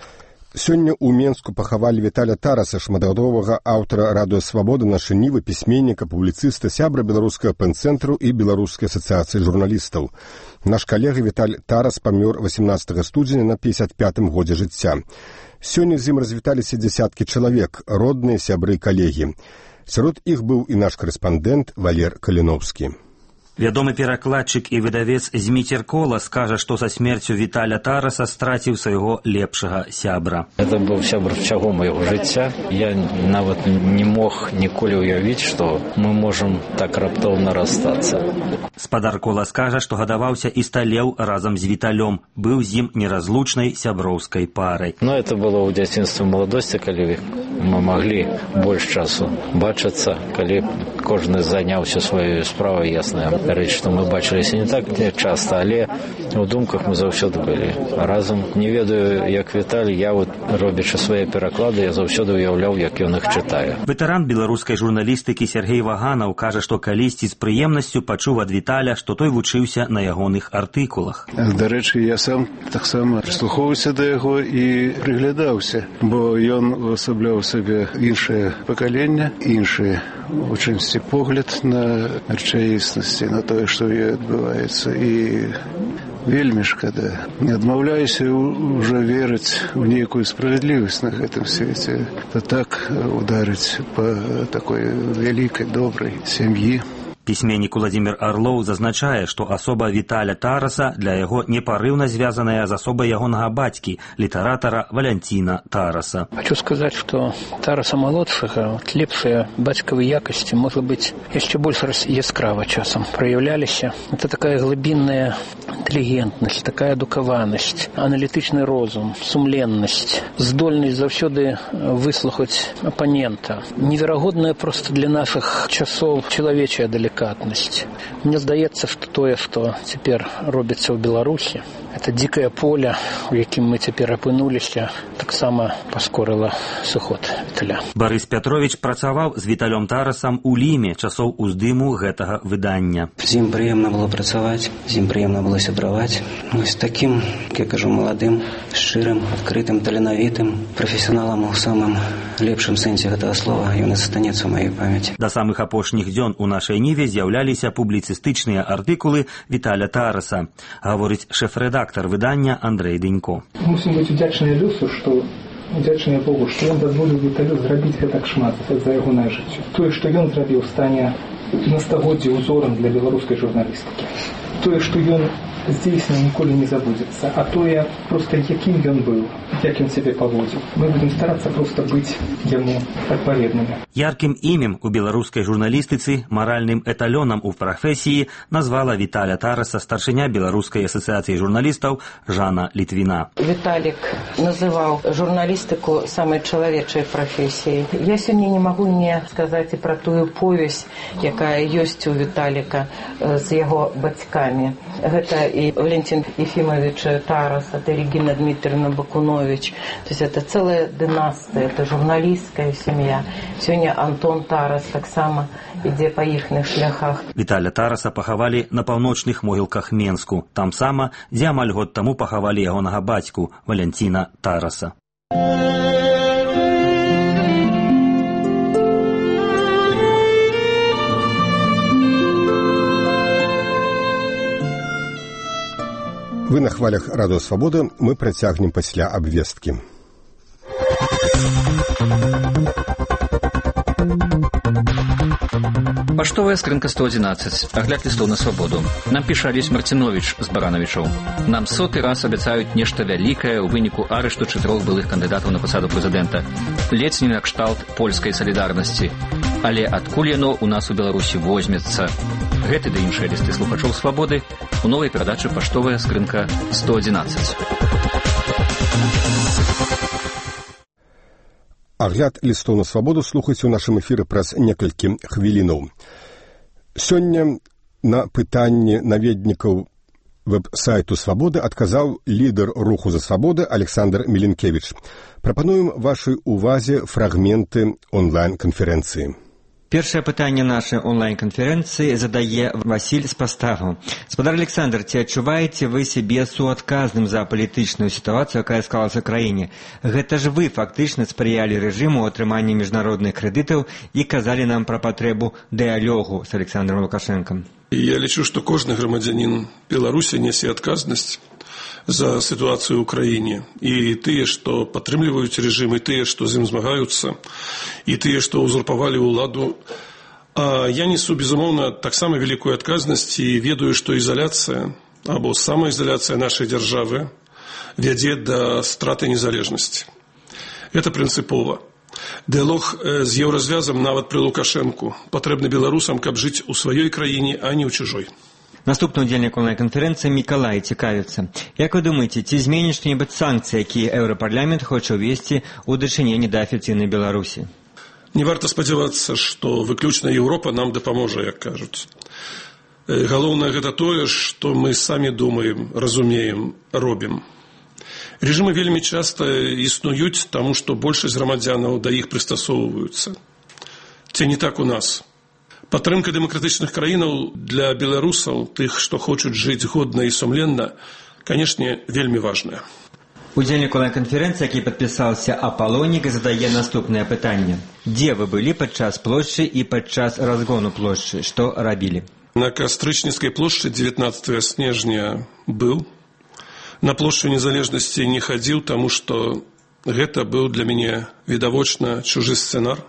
Сёння ў Менску пахавалі Віталя Тараса, шматгадовага аўтара Радыё Свабода, наша нівы, пісьменніка, публіцыста, сябра беларускага пэн-цэнтру і беларускай асацыяцыі журналістаў. Наш калега Віталь Тарас памёр васемнаццатага студзеня на пятьдесят пятым годзе жыцця. Сёння з ім развіталіся дзясяткі чалавек, родныя, сябры і калегі. Сярод іх быў і наш карэспандэнт Валер Каліновскі. Вядомы перакладчык і выдавец Зміцер Колас кажа, што са смерцю Віталя Тараса страціў свайго лепшага сябра. Это быў сябр всяго майго жыцця. Я нават не мог ніколі ўявіць, што мы можам так раптоўна расстацца. Спадар Колас кажа, што гадаваўся і сталеў разам з Віталём, быў з ім неразлучнай сяброўскай парай. Но это было ў дзяцінстве маладосці, калі мы маглі больш часу бачыцца, калі кожны заняўся сваёй справай, ясная рэч, што мы бачыліся не так часта, але у думках мы заўсёды былі разам. Не ведаю, як Віталь, я вот, робячы свае пераклады, я заўсёды уяўляў, як ён іх чытае. Ветэран беларускай журналістыкі Сергей Ваганаў кажа, што калісьці з прыемнасцю пачуў ад Віталя, што той вучыўся на ягоных артыкулах. Дарэчы, я сам таксама прыслухоўваўся да яго і прыглядаўся, бо ён увасабляў сабе іншае пакаленне, іншыя у чымсьці погляд на рэчаіснасці, на тое, што ў ёй адбываецца. І вельмі шкада. Не адмаўляюся ўжо верыць у нейкую справядлівасць на гэтым свеце. То так ударыць па такой вялікай, добрай сям'і. Пісьменнік Уладзімір Арлоў зазначае, што асоба Віталя Тараса для яго непарыўна звязаная з асобай ягонага бацькі, літаратара Валянціна Тараса. Хочу сказать, что Тараса молодшего, вот, лепшие бацькавыя якасці, может быть, еще больше яскрава часам проявлялись. Это такая глубинная интеллигентность, такая адукаванасць, аналітычны розум, сумленнасць, здольнасць заўсёды выслухаць апанента. Неверагодная просто для наших часоў чалавечая далекатность. Мне здаецца, што тое, што цяпер робіцца ў Беларусі, это дзікае поле, у якім мы цяпер апынуліся, таксама паскорыла сыход Віталя. Барыс Пятровіч працаваў з Віталём Тарасам у Ліме часоў уздыму гэтага выдання. З ім прыемна было працаваць, з ім прыемна было сябраваць. Вось такім, як кажу, маладым, шчырым, адкрытым, таленавітым, прафесіяналам у самым лепшым сэнсе гэтага слова, ён застанецца ў маёй памяці. Да самых апошніх дзён у нашай ніве з'яўляліся публіцыстычныя артыкулы Віталя Тараса, гаворыць шэф-рэдактар выдання Андрэй Дынько. Мусім быць удзячныя Люсу, што удзячныя Богу, што ён дазволіў Віталю зрабіць гэтак шмат за ягонае жыццё. Тое, што ён зрабіў, стане на стагоддзе узорам для беларускай журналістыкі. Тое, што ён здзейсна ніколі не забудзецца, а тое проста якім ён быў, як ён сябе паводзіў. Мы будем старацца проста быць яму адпаведнымі. Ярким імем у беларускай журналістыцы, маральным эталёнам у прафесіі назвала Віталя Тараса старшыня Беларускай асацыяцыі журналістаў Жанна Літвіна. Віталік называў журналістыку самай чалавечай прафесіяй. Я сёння не магу не сказаць і пра тую повесць, якая ёсць у Віталіка з яго бацькамі. Гэта и Валентин Ефимович Тарас, это Регина Дмитриевна Бакунович. То есть это целая династия, это журналистская семья. Сегодня Антон Тарас так само ідзе па іхных шляхах. Віталя Тараса пахавалі на паўночных могілках Менску. Там сама, дзе амаль год таму пахавалі ягонага бацьку Валентина Тараса. Вы на хвалях Радыё Свабода, мы працягнем пасля абвесткі. Паштовая скрынка сто одиннадцать. Агляд лістоў на свабоду. Нам піша Алесь Марцінович з Баранавічаў. Нам соты раз абяцаюць нешта вялікае ў выніку арышту чатырох былых кандыдатаў на пасаду прэзідэнта. Ледзь не на кшталт польскай салідарнасці. Але адкуль яно ў нас у Беларусі возьмецца? Гэты ды іншыя лісты слухачоў свабоды у новай перадачы «Паштовая скрынка сто одиннадцать». Агляд лістоў на свабоду слухайце ў нашым эфіры праз некалькі хвілінаў. Сёння на пытанне наведнікаў вэб-сайту «Свабоды» адказаў лідар руху за свабоды Александр Міленкевіч. Прапануем вашай увазе фрагменты онлайн-канферэнцыі. Першае пытанне нашай онлайн-канферэнцыі задае Васіль з Паставу. Спадар Александр, ці адчуваеце вы сябе суадказным за палітычную сітуацыю, якая склалася ў краіне? Гэта ж вы фактычна спрыялі рэжыму атрымання міжнародных крэдытаў і казалі нам пра патрэбу дыялогу з Александром Лукашэнкам. Я лічу, што кожны грамадзянін Беларусі нясе адказнасць за сітуацыю ў краіне. І тыя, што падтрымліваюць рэжым, і тыя, што з ім змагаюцца, і тыя, што ўзурпавалі ўладу. А я несу, безумоўна, таксама вялікую адказнасць і ведаю, што ізаляцыя або самаізаляцыя нашай дзяржавы вядзе да страты незалежнасці. Гэта прынцыпова. Дыялог з еўразвязам нават пры Лукашэнку патрэбны беларусам, каб жыць у сваёй краіне, а не ў чужой. Наступны ўдзельнік онлайн-канферэнцыі Мікалай цікавіцца. Як вы думаеце, ці зменяць што-небудзь санкцыі, якія Еўрапарламент хоча ўвесці ў дачыненні да афіцыйнай Беларусі? Не варта спадзявацца, што выключна Еўропа нам дапаможа, як кажуць. Галоўнае гэта тое, што мы самі думаем, разумеем, робім. Рэжымы вельмі часта існуюць, таму што большасць грамадзянаў да іх прыстасоўваюцца. Ці не так у нас? Падтрымка дэмакратычных краінаў для беларусаў, тых, што хочуць жыць годна і сумленна, канешне, вельмі важная. Удзельнік онлайн-канферэнцыі, які падпісаўся Апалонік, задае наступнае пытанне. Дзе вы былі падчас плошчы і падчас разгону плошчы? Што рабілі? На Кастрычніцкай плошчы дзевятнаццатага снежня быў. На плошчу незалежнасці не хадзіў, таму што гэта быў для мяне відавочна чужы сцэнар.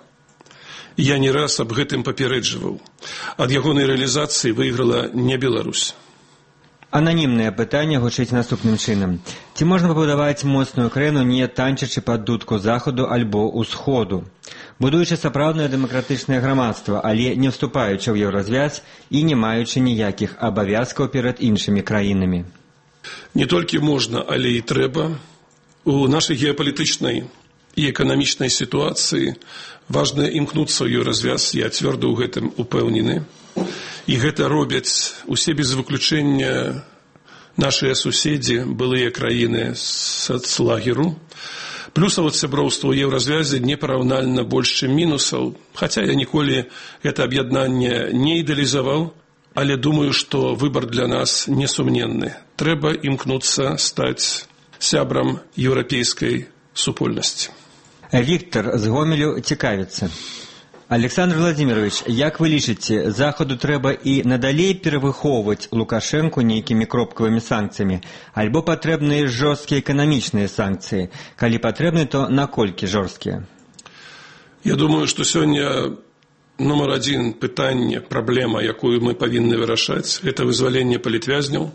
Я не раз аб гэтым папярэджваў. Ад ягонай рэалізацыі выйграла не Беларусь. Ананімнае пытанне гучыць наступным чынам. Ці можна пабудаваць моцную краіну, не танчачы пад дудку захаду альбо ўсходу? Будуючы сапраўднае дэмакратычнае грамадства, але не вступаючы ў еўразвяз і не маючы ніякіх абавязкаў перад іншымі краінамі. Не толькі можна, але і трэба. У нашай геапалітычнай і эканамічнай сітуацыі важна імкнуцца ў еўразвяз, я цвёрда ў гэтым упэўнены. І гэта робяць усе без выключэння нашыя суседзі, былыя краіны сацлагеру. Плюсаў ад сяброўства ў еўразвязе непараўнальна больш, чым мінусаў, хаця я ніколі гэта аб'яднанне не ідэалізаваў, але думаю, што выбар для нас несумненны. Трэба імкнуцца стаць сябрам еўрапейскай супольнасці. Віктор з Гомелю цікавіцца. Александр Владимирович, як вы лічыце, Захаду трэба і надалей перавыхоўваць Лукашэнку нейкімі кропкавымі санкцыямі, альбо патрэбныя жорсткія эканамічныя санкцыі? Калі патрэбны, то наколькі жорсткія? Я думаю, што сёння Нумар адзін пытанне, праблема, якую мы павінны вырашаць, это вызваленне палітвязняў.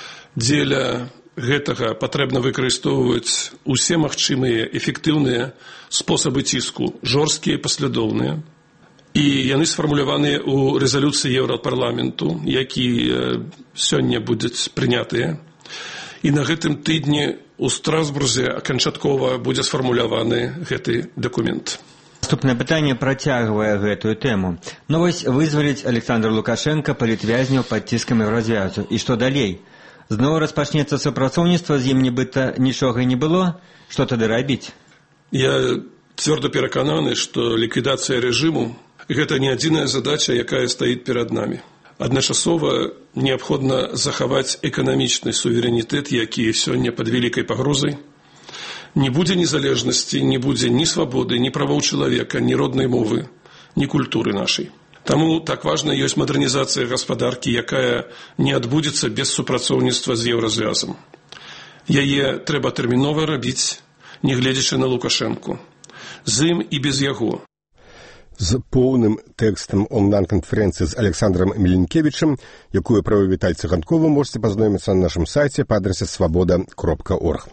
Дзеля гэтага патрэбна выкарыстоўваць усе магчымыя эфектыўныя спосабы ціску, жорсткія і паслядоўныя. І яны сфармуляваныя ў рэзалюцыі Еўрапарламенту, які сёння будуць прынятыя. І на гэтым тыдні у Страсбурзе канчаткова будзе сфармуляваны гэты дакумент. Наступнае пытанне працягвае гэтую тэму. Ну вось вызваліць Александр Лукашенко палітвязняў пад ціскам еўразвязу. І што далей? Зноў распачнецца супрацоўніцтва, з ім нібыта нічога і не было? Што тады рабіць? Я цвёрда перакананы, што ліквідацыя рэжыму – гэта не адзіная задача, якая стаіць перад намі. Адначасова неабходна захаваць эканамічны суверэнітэт, які сёння пад вялікай пагрозай. Не будзе незалежнасці, не будзе ні свабоды, ні правоў чалавека, ні роднай мовы, ні культуры нашай. Таму так важна ёсць мадэрнізацыя гаспадаркі, якая не адбудзецца без супрацоўніцтва з еўразвязам. Яе трэба тэрмінова рабіць, не гледзячы на Лукашэнку. З ім і без яго. З поўным тэкстам онлайн-канферэнцыі з Александром Міленкевічем, якую правіў Віталь Цыганкова, можете пазнаёміцца на нашым сайце па адрасе свабода кропка орг.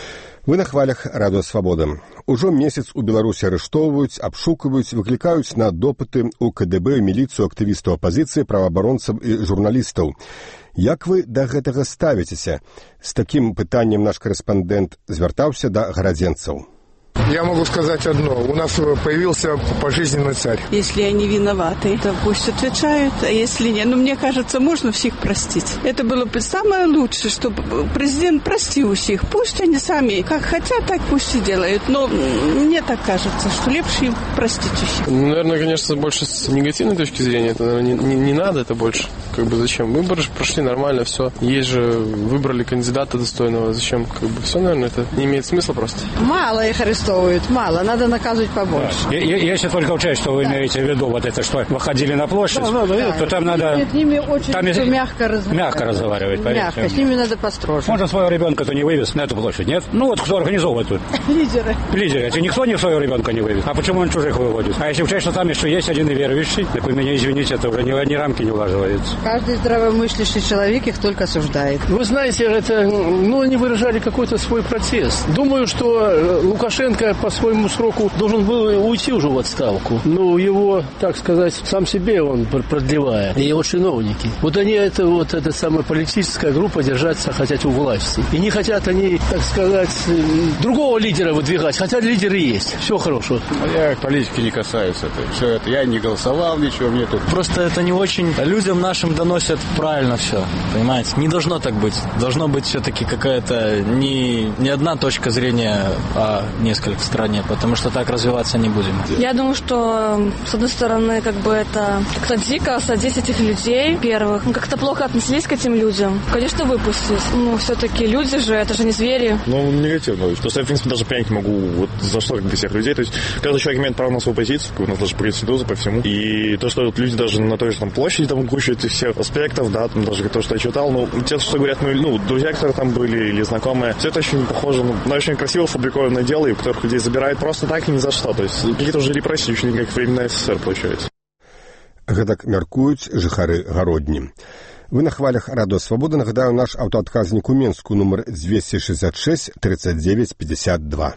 Вы на хвалях радыё «Свабода». Ужо месяц у Беларусі арыштоўваюць, абшукваюць, выклікаюць на допыты ў КДБ, міліцыю, актывістаў апазіцыі, праваабаронцаў і журналістаў. Як вы да гэтага ставіцеся? З такім пытаннем наш корэспандэнт звяртаўся да гарадзенцаў. Я могу сказать одно. У нас появился пожизненный царь. Если они виноваты, то пусть отвечают, а если нет, ну, мне кажется, можно всех простить. Это было бы самое лучшее, чтобы президент простил всех. Пусть они сами как хотят, так пусть и делают. Но мне так кажется, что лучше им простить всех. Ну, наверное, конечно, больше с негативной точки зрения. Это, наверное, не, не, не надо это больше. Как бы зачем? Выборы прошли нормально, все. Есть же, выбрали кандидата достойного. Зачем? Как бы все, наверное, это не имеет смысла просто. Мало их арестовывают. Мало, надо наказывать побольше. Да. Я, если только учесть, что вы да. имеете в виду, вот это, что выходили на площадь, да, да, да. то там надо... С ними очень там и... мягко разговаривать. Мягко разговаривать, поверьте. Мягко, с ними надо построже. Можно своего ребенка-то не вывез на эту площадь, нет? Ну вот кто организовывает тут? Лидеры. Лидеры. Это никто не своего ребенка не вывез. А почему он чужих выводит? А если учесть, что там еще есть один неверующий, так вы меня извините, это уже ни в одни рамки не улаживается. Каждый здравомыслящий человек их только осуждает. Вы знаете, это, ну, они выражали какой-то свой протест. Думаю, что Лукашенко по своему сроку должен был уйти уже в отставку. Но его, так сказать, сам себе он продлевает. И его чиновники. Вот они, это вот эта самая политическая группа, держаться хотят у власти. И не хотят они, так сказать, другого лидера выдвигать. Хотя лидеры есть. Все хорошо. Я политики не касаюсь. Это. Все это. Я не голосовал, ничего мне тут. Просто это не очень людям нашим доносят правильно все. Понимаете? Не должно так быть. Должно быть все-таки какая-то не, не одна точка зрения, а несколько в стране. Потому что так развиваться не будем. Я думаю, что, с одной стороны, как бы это как-то дико садить этих людей первых. Ну, как-то плохо относились к этим людям. Конечно, выпустить. Ну, все-таки люди же, это же не звери. Ну, негативно. То есть я, в принципе, даже понять не могу, вот за что как бы всех людей. То есть каждый человек имеет право на свою позицию, у нас даже по Конституции, по всему. И то, что вот люди даже на той же там площади там куча этих всех аспектов, да, там даже то, что я читал, ну, те, что говорят, ну, ну друзья, которые там были, или знакомые, все это очень похоже, ну, на очень красиво фабрикованное дело, и у которых людей забирают просто так и ни за что. То есть какие-то уже репрессии, очень как временная СССР получается. Гэтак мяркуюць жыхары гародні. Вы на хвалях радыё «Свабода». Нагадаю, наш аўтаадказнік у Менску нумар двести шестьдесят шесть тридцать девять пятьдесят два.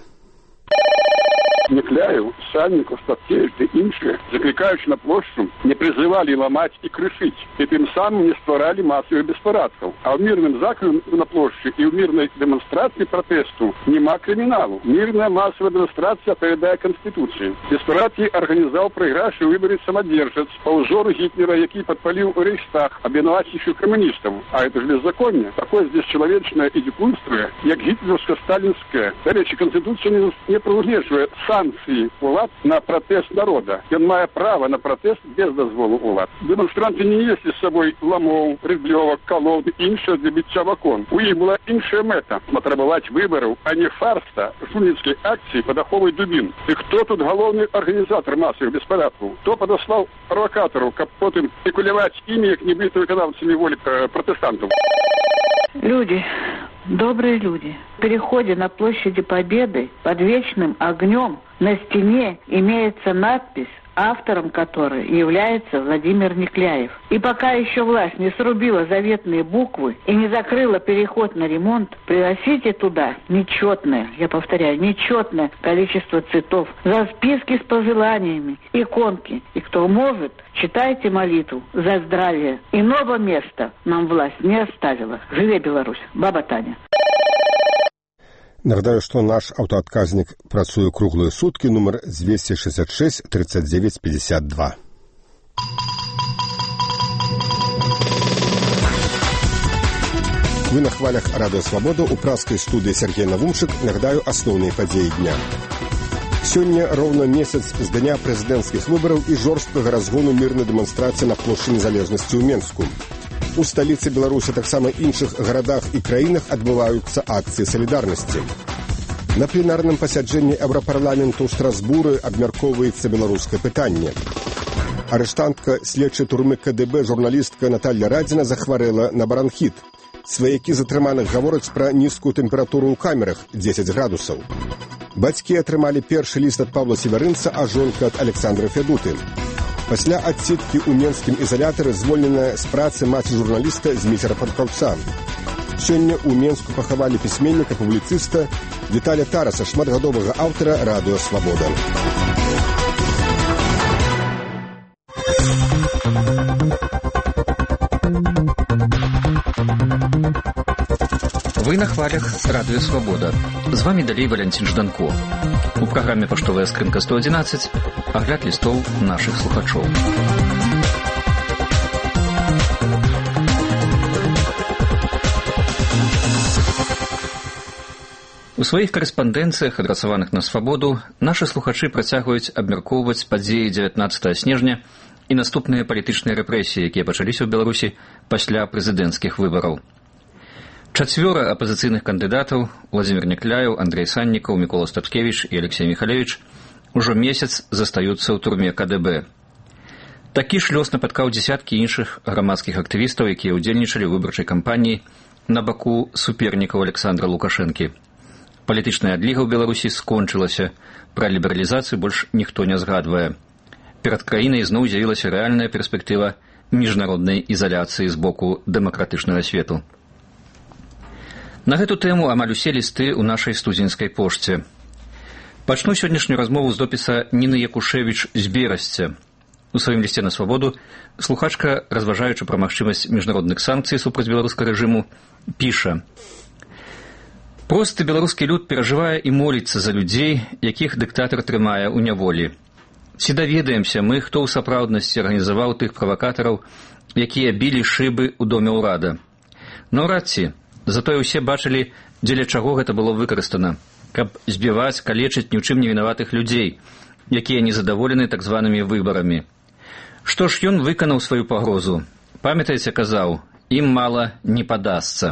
Некляев, Сальников, Статкевич и іншие, закликаючи на площу, не призывали ломать и крышить, и тем самым не створали массовых беспорядков. А в мирном закладе на площади и в мирной демонстрации протесту нема криминалу. Мирная массовая демонстрация отповедає Конституції. Беспорядки организовал проигравший выборы самодержец по узору Гитлера, який подпалил Рейхстаг, обвинувачивший коммунистов. А это же беззаконие. Такое здесь человечное и дикунство, як гитлеровско-сталинское. До речи, Конституция не, не проглеживает санкции улад на протест народа. Он має право на протест без дозволу улад. Демонстранти не несли з собою ламов, рубльовок, колод і іншого для биття в окон. У їх була інша мета – потребувати виборів, а не фарса, журналістської акції по даховий дубін. І хто тут головний організатор масових безпорядків? Хто подослав провокаторів, щоб потім спекулювати ими, як нібито виконавцями волі протестантів? Люди, добрые люди, в переходе на площади Победы под вечным огнем на стене имеется надпись автором которой является Владимир Некляев. И пока еще власть не срубила заветные буквы и не закрыла переход на ремонт, приносите туда нечетное, я повторяю, нечетное количество цветов, записки с пожеланиями, иконки. И кто может, читайте молитву за здравие. Иного места нам власть не оставила. Живе Беларусь. Баба Таня. Нагадаю, што наш аўтаадказнік працуе круглыя суткі, нумар двести шестьдесят шесть тридцать девять пятьдесят два. Вы на хвалях Радио Свобода, у праскай студыі Сергей Навумчык. Нагадаю асноўныя падзеі дня. Сёння роўна месяц з дня прэзідэнцкіх выбараў і жорсткага разгону мірнай дэманстрацыі на плошчы Незалежнасці ў Менску. У сталіцы Беларусі, таксама іншых гарадах і краінах адбываюцца акцыі салідарнасці. На пленарным пасяджэнні Еўрапарламенту ў Страсбуры абмяркоўваецца беларускае пытанне. Арыштантка следчай турмы ка дэ бэ журналістка Наталья Радзіна захварэла на бронхіт. Сваякі затрыманых гавораць пра нізкую тэмпературу ў камерах дзесяць градусаў. Бацькі атрымалі першы ліст ад Павла Севярынца, а жонка ад Александра Федуты. Пасля адсідкі ў менскім ізалятары звольненая з працы маці журналіста Зміцера Падкаўца. Сёння ў Менску пахавалі пісьменніка, публіцыста Віталя Тараса, шматгадовага аўтара Радыё Свабода. Вы на хвалях Радыё Свабода. З вами далей Валянцін Жданко. У праграме «Паштовая скрынка сто адзінаццаць» агляд лістоў нашых слухачоў. У сваіх карэспандэнцыях, адрасаваных на свабоду, нашы слухачы працягваюць абмяркоўваць падзеі дзевятнаццатага снежня і наступныя палітычныя рэпрэсіі, якія пачаліся ў Беларусі пасля прэзідэнцкіх выбараў. Чацвёра апазіцыйных кандыдатаў Владимир Некляев, Андрей Саннікаў, Мікола Статкевіч і Алексей Михалевич ужо месяц застаюцца ў турме ка дэ бэ. Такі ж лёс напаткаў дзесяткі іншых грамадскіх актывістаў, якія ўдзельнічалі ў выбарчай кампаніі на баку супернікаў Александра Лукашэнкі. Палітычная адліга ў Беларусі скончылася, пра лібералізацыю больш ніхто не згадвае. Перад краінай зноў з'явілася рэальная перспектыва міжнароднай ізаляцыі з боку дэмакратычнага свету. На гэту тэму амаль усе лісты ў нашай студзеньскай пошце. Пачну сённяшнюю размову з допіса Ніны Якушевіч з Берасця. У сваім лісце на свабоду слухачка, разважаючы пра магчымасць міжнародных санкцый супраць беларускага рэжыму, піша: «Просты беларускі люд перажывае і моліцца за людзей, якіх дыктатар трымае ў няволі. Ці даведаемся мы, хто ў сапраўднасці арганізаваў тых правакатараў, якія білі шыбы ў доме ўрада? Наўрад ці. Затое ўсе бачылі, дзеля чаго гэта было выкарыстана, каб збіваць, калечыць ні ў чым не вінаватых людзей, якія незадаволены так званымі выбарамі. Што ж, ён выканаў сваю пагрозу. Памятаеце, казаў, ім мала не падасца.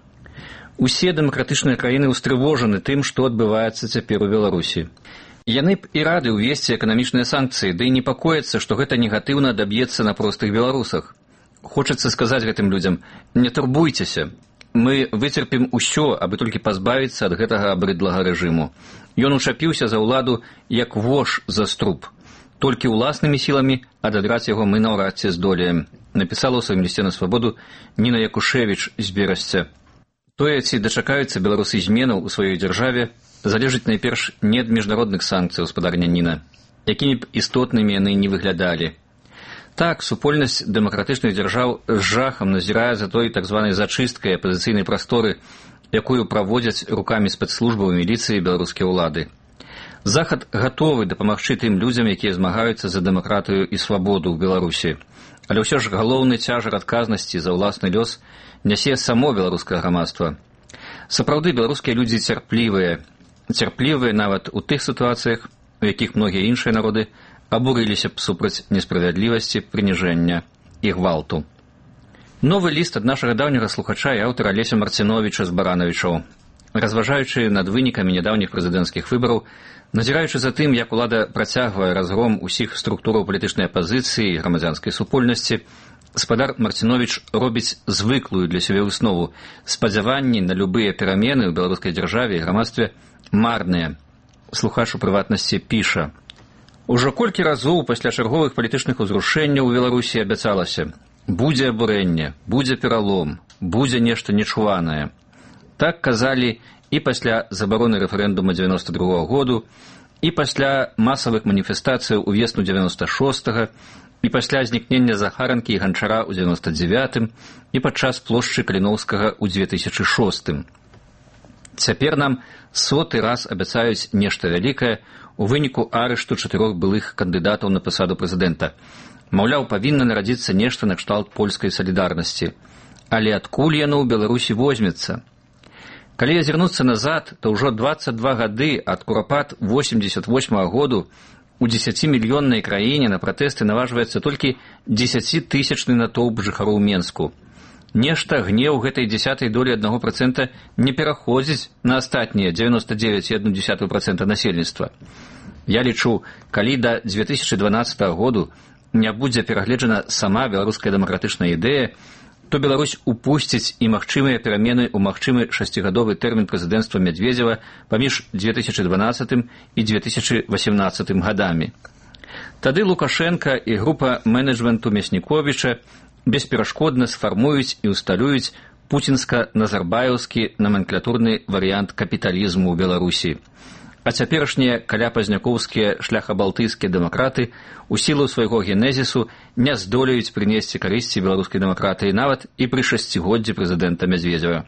Усе дэмакратычныя краіны ўстрывожаны тым, што адбываецца цяпер у Беларусі. Яны б і рады ўвесці эканамічныя санкцыі, ды і непакояцца, што гэта негатыўна адаб'ецца на простых беларусах. Хочацца сказаць гэтым людзям: не турбуйцеся. Мы выцерпім усё, абы толькі пазбавіцца ад гэтага абрыдлага рэжыму. Ён учапіўся за ўладу, як вож за струп. Толькі ўласнымі сіламі ададраць яго мы наўрад ці здолеем», напісала ў сваім лісце на свабоду Ніна Якушевіч з Берасця. Тое, ці дачакаюцца беларусы зменаў у сваёй дзяржаве, залежыць найперш не ад міжнародных санкцый, гаспадарня Ніна, якімі б істотнымі яны не выглядалі. Так, супольнасць дэмакратычных дзяржаў з жахам назірае за той так званай зачысткай апазіцыйнай прасторы, якую праводзяць рукамі спецслужбаў і міліцыі беларускія ўлады. Захад гатовы дапамагчы тым людзям, якія змагаюцца за дэмакратыю і свабоду ў Беларусі. Але ўсё ж галоўны цяжар адказнасці за ўласны лёс нясе само беларускае грамадства. Сапраўды, беларускія людзі цярплівыя, цярплівыя нават у тых сітуацыях, у якіх многія іншыя народы абурыліся б супраць несправядлівасці, прыніжэння і гвалту. Новы ліст ад нашага даўняга слухача і аўтара Алеся Марциновича з Барановічаў. Разважаючы над вынікамі нядаўніх прэзідэнцкіх выбараў, назіраючы за тым, як улада працягвае разгром усіх структураў палітычнай апазіцыі і грамадзянскай супольнасці, гаспадар Марцинович робіць звыклую для сябе выснову: спадзяванні на любыя перамены ў беларускай дзяржаве і грамадстве марныя. Слухач у прыватнасці піша: Ужо колькі разоў пасля чарговых палітычных узрушэнняў у Беларусі абяцалася: будзе абурэнне, будзе пералом, будзе нешта нечуванае. Так казалі і пасля забароны рэферэндума дзевяноста другога году, і пасля масавых маніфестацыяў у весну дзевяноста шостага, і пасля знікнення Захаранкі і Ганчара ў дзевяноста дзевятым, і падчас плошчы Каліноўскага ў дзве тысячы шостым. Цяпер нам соты раз абяцаюць нешта вялікае у выніку арышту чатырох былых кандыдатаў на пасаду прэзідэнта. Маўляў, павінна нарадзіцца нешта накшталт польскай салідарнасці. Але адкуль яно ў Беларусі возьмецца? Калі азірнуцца назад, то ўжо дваццаць два гады ад курапат восемьдесят восьмага году у дзесяцімільённай краіне на пратэсты наважваецца толькі дзесяцітысячны натоўп жыхароў Менску. Нешта гнеў гэтай дзесятай долі аднаго працэнта не пераходзіць на астатнія дзевяноста дзевяць і адну дзесятую працэнта насельніцтва. Я лічу, калі да дзве тысячы дванаццатага году не будзе перагледжана сама беларуская дэмакратычная ідэя, то Беларусь упусціць і магчымыя перамены ў магчымы шасцігадовы тэрмін прэзідэнцтва Медведзева паміж дзве тысячы дванаццатым і дзве тысячы васемнаццатым гадамі. Тады Лукашенка і група менеджменту Мясніковіча бесперашкодна сфармуюць і ўсталююць пуцінска-назарбаеўскі наменклатурны варыянт капіталізму ў Беларусі. А цяперашнія каляпазнякоўскія шляхабалтыйскія дэмакраты у сілу свайго генезісу не здолеюць прынесці карысці беларускай дэмакратыі нават і пры шасцігоддзі прэзідэнта Медведзева.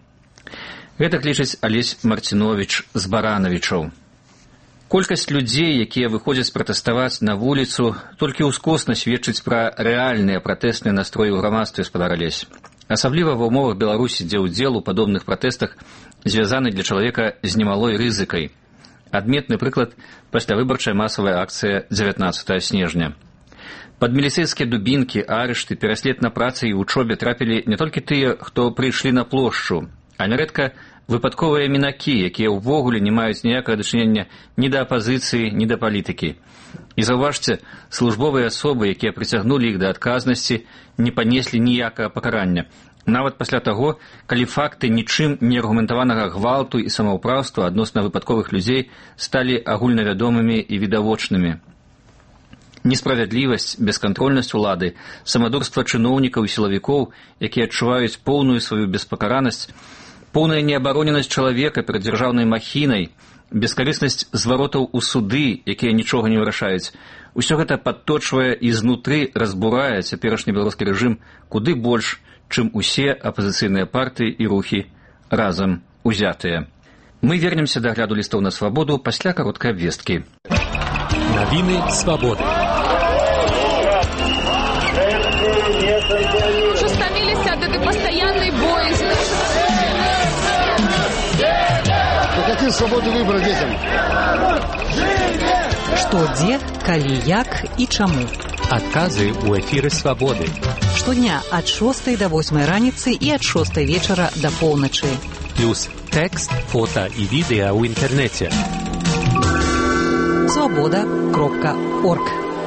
Гэтак лічыць Алесь Марціновіч з Баранавічаў. Колькасць людзей, якія выходзяць пратэставаць на вуліцу, толькі ўскосна сведчыць пра рэальныя пратэсныя настроі ў грамадстве, спадар Алесь. Асабліва ва ўмовах Беларусі, дзе ўдзел у падобных пратэстах звязаны для чалавека з немалой рызыкай. Адметны прыклад – паслявыбарчая масавая акцыя дзевятнаццатага снежня. Пад міліцэйскія дубінкі, арышты, пераслед на працы і вучобе трапілі не толькі тыя, хто прыйшлі на плошчу, а нярэдка выпадковыя мінакі, якія ўвогуле не маюць ніякага дачынення ні да апазіцыі, ні да палітыкі. І заўважце, службовыя асобы, якія прыцягнулі іх да адказнасці, не панеслі ніякага пакарання. Нават пасля таго, калі факты нічым не аргументаванага гвалту і самаўпраўства адносна выпадковых людзей сталі агульнавядомымі і відавочнымі. Несправядлівасць, бескантрольнасць улады, самадурства чыноўнікаў і сілавікоў, якія адчуваюць поўную сваю беспакаранасць, поўная неабароненасць чалавека перад дзяржаўнай махінай, бескарыснасць зваротаў у суды, якія нічога не вырашаюць. Усё гэта падточвае і знутры разбурае цяперашні беларускі рэжым куды больш, чым усе апазіцыйныя партыі і рухі разам узятыя. Мы вернемся да агляду лістоў на свабоду пасля кароткай абвесткі. Навіны свабоды. Уже стаміліся ад этой пастаяннай боязни. Какие свободы выбора детям? Што, дзе, калі, як і чаму. Адказы ў эфіры свабоды. Штодня ад шостай да восьмай раніцы і ад шостай вечара да поўначы. Плюс тэкст, фота і відэа ў інтэрнэце. свобода кропка орг.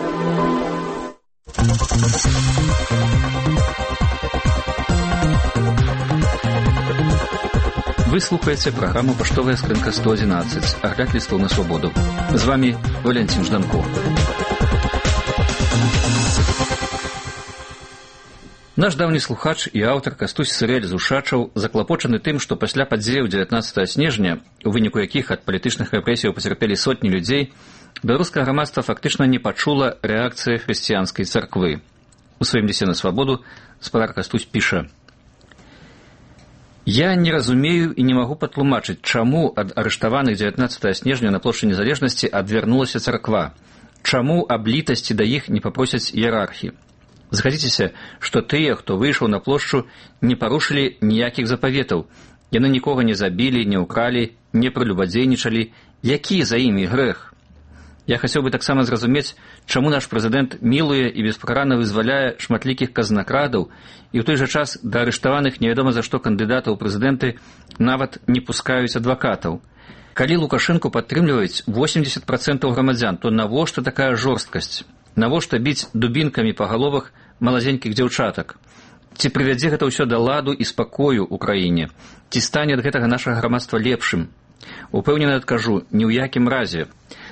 Вы слухаеце праграму «Паштовая скрынка сто адзінаццаць», агляд лістоў на свабоду. З вами Валентин Жданко. Наш даўні слухач і аўтар Кастусь Сырэль з Ушачаў заклапочаны тым, што пасля падзеяў дзевятнаццатага снежня, у выніку якіх ад палітычных рэпрэсіяў пацярпелі сотні людзей, беларускае грамадства фактычна не пачула рэакцыі хрысціянскай царквы. У сваім лісце на свабоду спадар Кастусь піша: «Я не разумею і не магу патлумачыць, чаму ад арыштаваных дзевятнаццатага снежня на плошчы незалежнасці адвярнулася царква, чаму аб літасці да іх не папросяць іерархі. Згадзіцеся, што тыя, хто выйшаў на плошчу, не парушылі ніякіх запаветаў, яны нікога не забілі, не ўкралі, не прэлюбадзейнічалі. Які за імі грэх? Я хацеў бы таксама зразумець, чаму наш прэзідэнт мілуе і беспакаранна вызваляе шматлікіх казнакрадаў, і ў той жа час да арыштаваных невядома за што кандыдатаў у прэзідэнты нават не пускаюць адвакатаў. Калі Лукашэнку падтрымліваюць восемьдесят процентаў грамадзян, то навошта такая жорсткасць? Навошта біць дубінкамі па галовах малазенькіх дзяўчатак? Ці прывядзе гэта ўсё да ладу і спакою ў краіне? Ці стане ад гэтага нашага грамадства лепшым? Упэўнена адкажу, ні ў якім разе.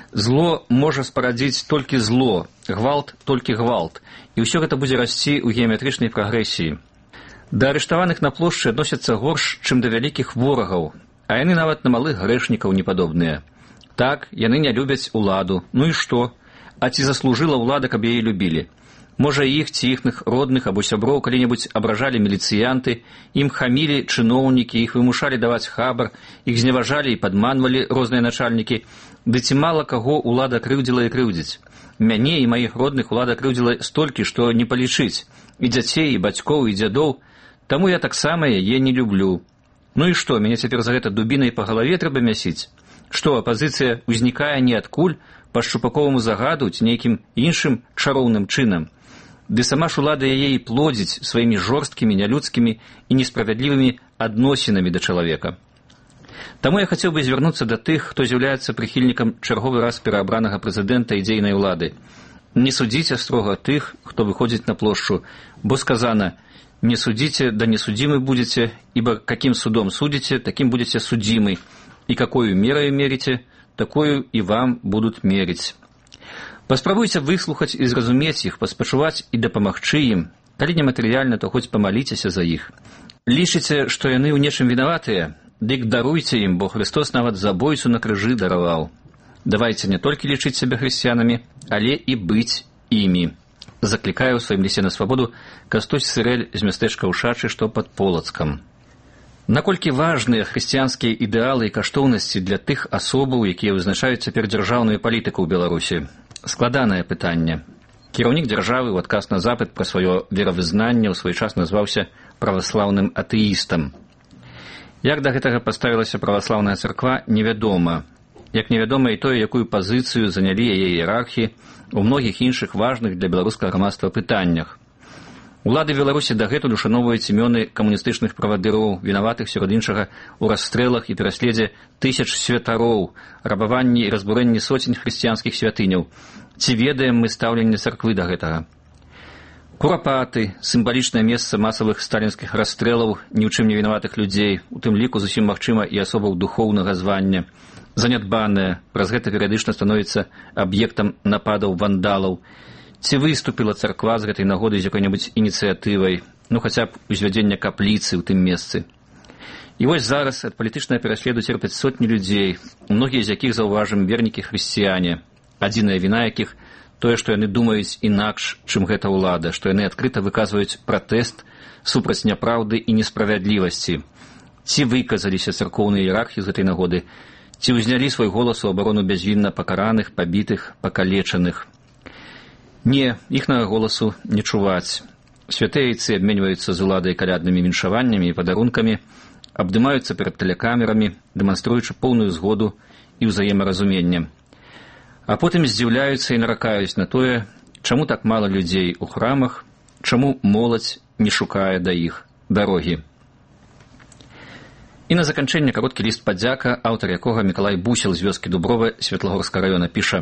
Зло можа спарадзіць толькі зло, гвалт толькі гвалт, і ўсё гэта будзе расці ў геаметрычнай прагрэсіі. Да арыштаваных на плошчы адносяцца горш, чым да вялікіх ворагаў, а яны нават на малых грэшнікаў не падобныя. Так, яны не любяць уладу. Ну і што? А ці заслужыла ўлада, каб яе любілі? Можа, іх ці іхных родных або сяброў калі-небудзь абражалі міліцыянты, ім хамілі чыноўнікі, іх вымушалі даваць хабар, іх зневажалі і падманвалі розныя начальнікі. Ды ці мала каго ўлада крыўдзіла і крыўдзіць? Мяне і маіх родных ўлада крыўдзіла столькі, што не палічыць. І дзяцей, і бацькоў, і дзядоў. Таму я таксама яе не люблю. Ну і што, мяне цяпер за гэта дубінай па галаве трэба мясіць? Што, апазіцыя ўзнікае ніадкуль, па шчупаковаму загаду ці нейкім іншым чароўным чынам? Ды сама ж улада яе і плодзіць сваімі жорсткімі, нялюдскімі і несправядлівымі адносінамі да чалавека. Таму я хацеў бы звярнуцца да тых, хто з'яўляецца прыхільнікам чарговы раз пераабранага прэзідэнта і дзейнай улады. Не судзіце строга тых, хто выходзіць на плошчу, бо сказана: «Не судзіце, да не судзімы будзеце, ибо каким судом судите, таким будете судимы, и какою мерою мерите, такую и вам будут мерить». Паспрабуйце выслухаць і зразумець іх, паспачуваць і дапамагчы ім. Калі не матэрыяльна, то хоць памаліцеся за іх. Лічыце, што яны ў нечым вінаватыя? Дык даруйце ім, бо Христос нават забойцу на крыжы дараваў. Давайце не толькі лічыць сябе хрысціянамі, але і быць імі. Заклікаю ў сваім лісе на свабоду Кастусь Сырэль з мястэчка Ушачы, што пад Полацкам. Наколькі важныя хрысціянскія ідэалы і каштоўнасці для тых асобаў, якія вызначаюць цяпер дзяржаўную палітыку ў Беларусі? Складанае пытанне. Кіраўнік дзяржавы ў адказ на запыт пра сваё веравызнанне ў свой час назваўся праваслаўным атэістам. Як да гэтага паставілася праваслаўная царква, невядома. Як невядома і тое, якую пазіцыю занялі яе іерархі у многіх іншых важных для беларускага грамадства пытаннях. Улады Беларусі дагэтуль ушаноўваюць імёны камуністычных правадыроў, вінаватых сярод іншага ў расстрэлах і пераследзе тысяч святароў, рабаванні і разбурэнні соцень хрысціянскіх святыняў. Ці ведаем мы стаўленне царквы да гэтага? Курапаты, сімвалічнае месца масавых сталінскіх расстрэлаў ні ў чым не вінаватых людзей, у тым ліку зусім магчыма і асобаў духоўнага звання, занядбанае, праз гэта перыядычна становіцца аб'ектам нападаў вандалаў. Ці выступіла царква з гэтай нагоды з якой-небудзь ініцыятывай, ну хаця б узвядзення капліцы ў тым месцы. І вось зараз ад палітычнага пераследу церпяць сотні людзей, многія з якіх, заўважым, вернікі хрысціяне, адзіная віна якіх тое, што яны думаюць інакш, чым гэта ўлада, што яны адкрыта выказваюць пратэст супраць няпраўды і несправядлівасці. Ці выказаліся царкоўныя іерархі з гэтай нагоды, ці ўзнялі свой голас у абарону бязвінна пакараных, пабітых, пакалечаных. Не, іхнага голасу не чуваць. Святэйцы абменьваюцца з уладай каляднымі віншаваннямі і падарункамі, абдымаюцца перад тэлекамерамі, дэманструючы поўную згоду і ўзаемаразуменне. А потым здзіўляюцца і наракаюць на тое, чаму так мала людзей у храмах, чаму моладзь не шукае да іх дарогі. І на заканчэнне кароткі ліст падзяка, аўтар якога Мікалай Бусел з вёскі Дубровы Светлагорскага раёна піша: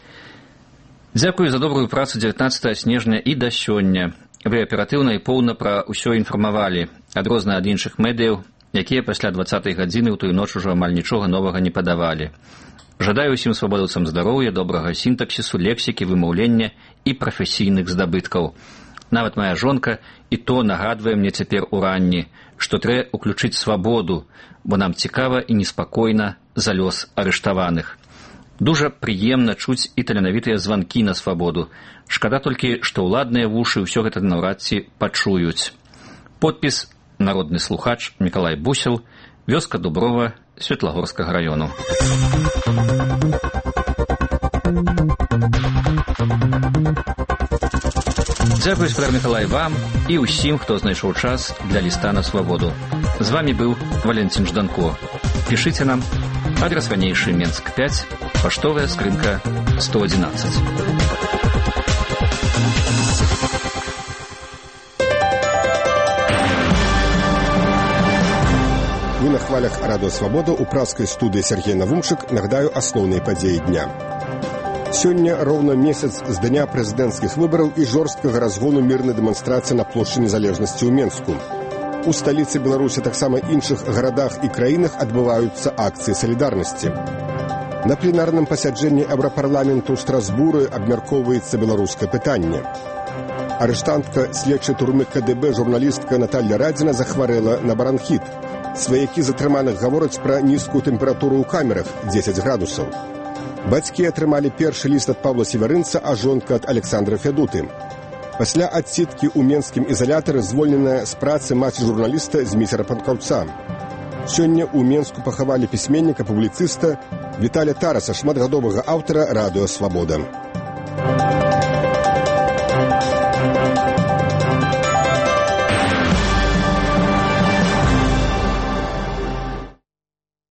«Дзякую за добрую працу дзевятнаццатага снежня і да сёння. Вы аператыўна і поўна пра ўсё інфармавалі, адрозна ад іншых медыяў, якія пасля дваццатай гадзіны ў тую ноч ужо амаль нічога новага не падавалі. Жадаю ўсім свабодаўцам здароўя, добрага сінтаксісу, лексікі, вымаўлення і прафесійных здабыткаў. Нават моя жонка і то нагадвае мне цяпер уранні, што трэ уключыць свабоду, бо нам цікава і неспакойна за лёс арыштаваных. Дужа прыемна чуць і таленавітыя званкі на свабоду. Шкада толькі, што ўладныя вушы ўсё гэта наўрад ці пачуюць. Подпіс: народны слухач Мікалай Бусел, вёска Дуброва, Светлагорскага раёну». Дзякую, спадар Мікалай, вам і ўсім, хто знайшоў час для ліста на свабоду. З вамі быў Валентин Жданко. Пішыце нам. Адрес ранейшы: Менск пять, паштовая скрынка сто одиннадцать. Вы на хвалях радио «Свобода» у пражской студии Сергей Навумчик. Нагадаю основные подеи дня. Сегодня ровно месяц с дня президентских выборов и жорсткага разгону мирной демонстрации на площади Незалежности у Менску. У столицы Беларуси, так само іншых городах и краинах отбываются акции солидарности. На пленарным пасяджэнні Еўрапарламенту ў Страсбуры абмяркоўваецца беларускае пытанне. Арыштантка следчай турмы ка дэ бэ журналістка Наталья Радзіна захварэла на бронхіт. Сваякі затрыманых гавораць пра нізкую тэмпературу ў камерах дзесяць градусаў. Бацькі атрымалі першы ліст ад Павла Севярынца, а жонка ад Александра Федуты. Пасля адсідкі ў менскім ізалятары звольненая з працы маці журналіста Зміцера Панкаўца. Сёння ў Менску пахавалі пісьменніка, публіцыста Віталя Тараса, шматгадовага аўтара радыё «Свабода».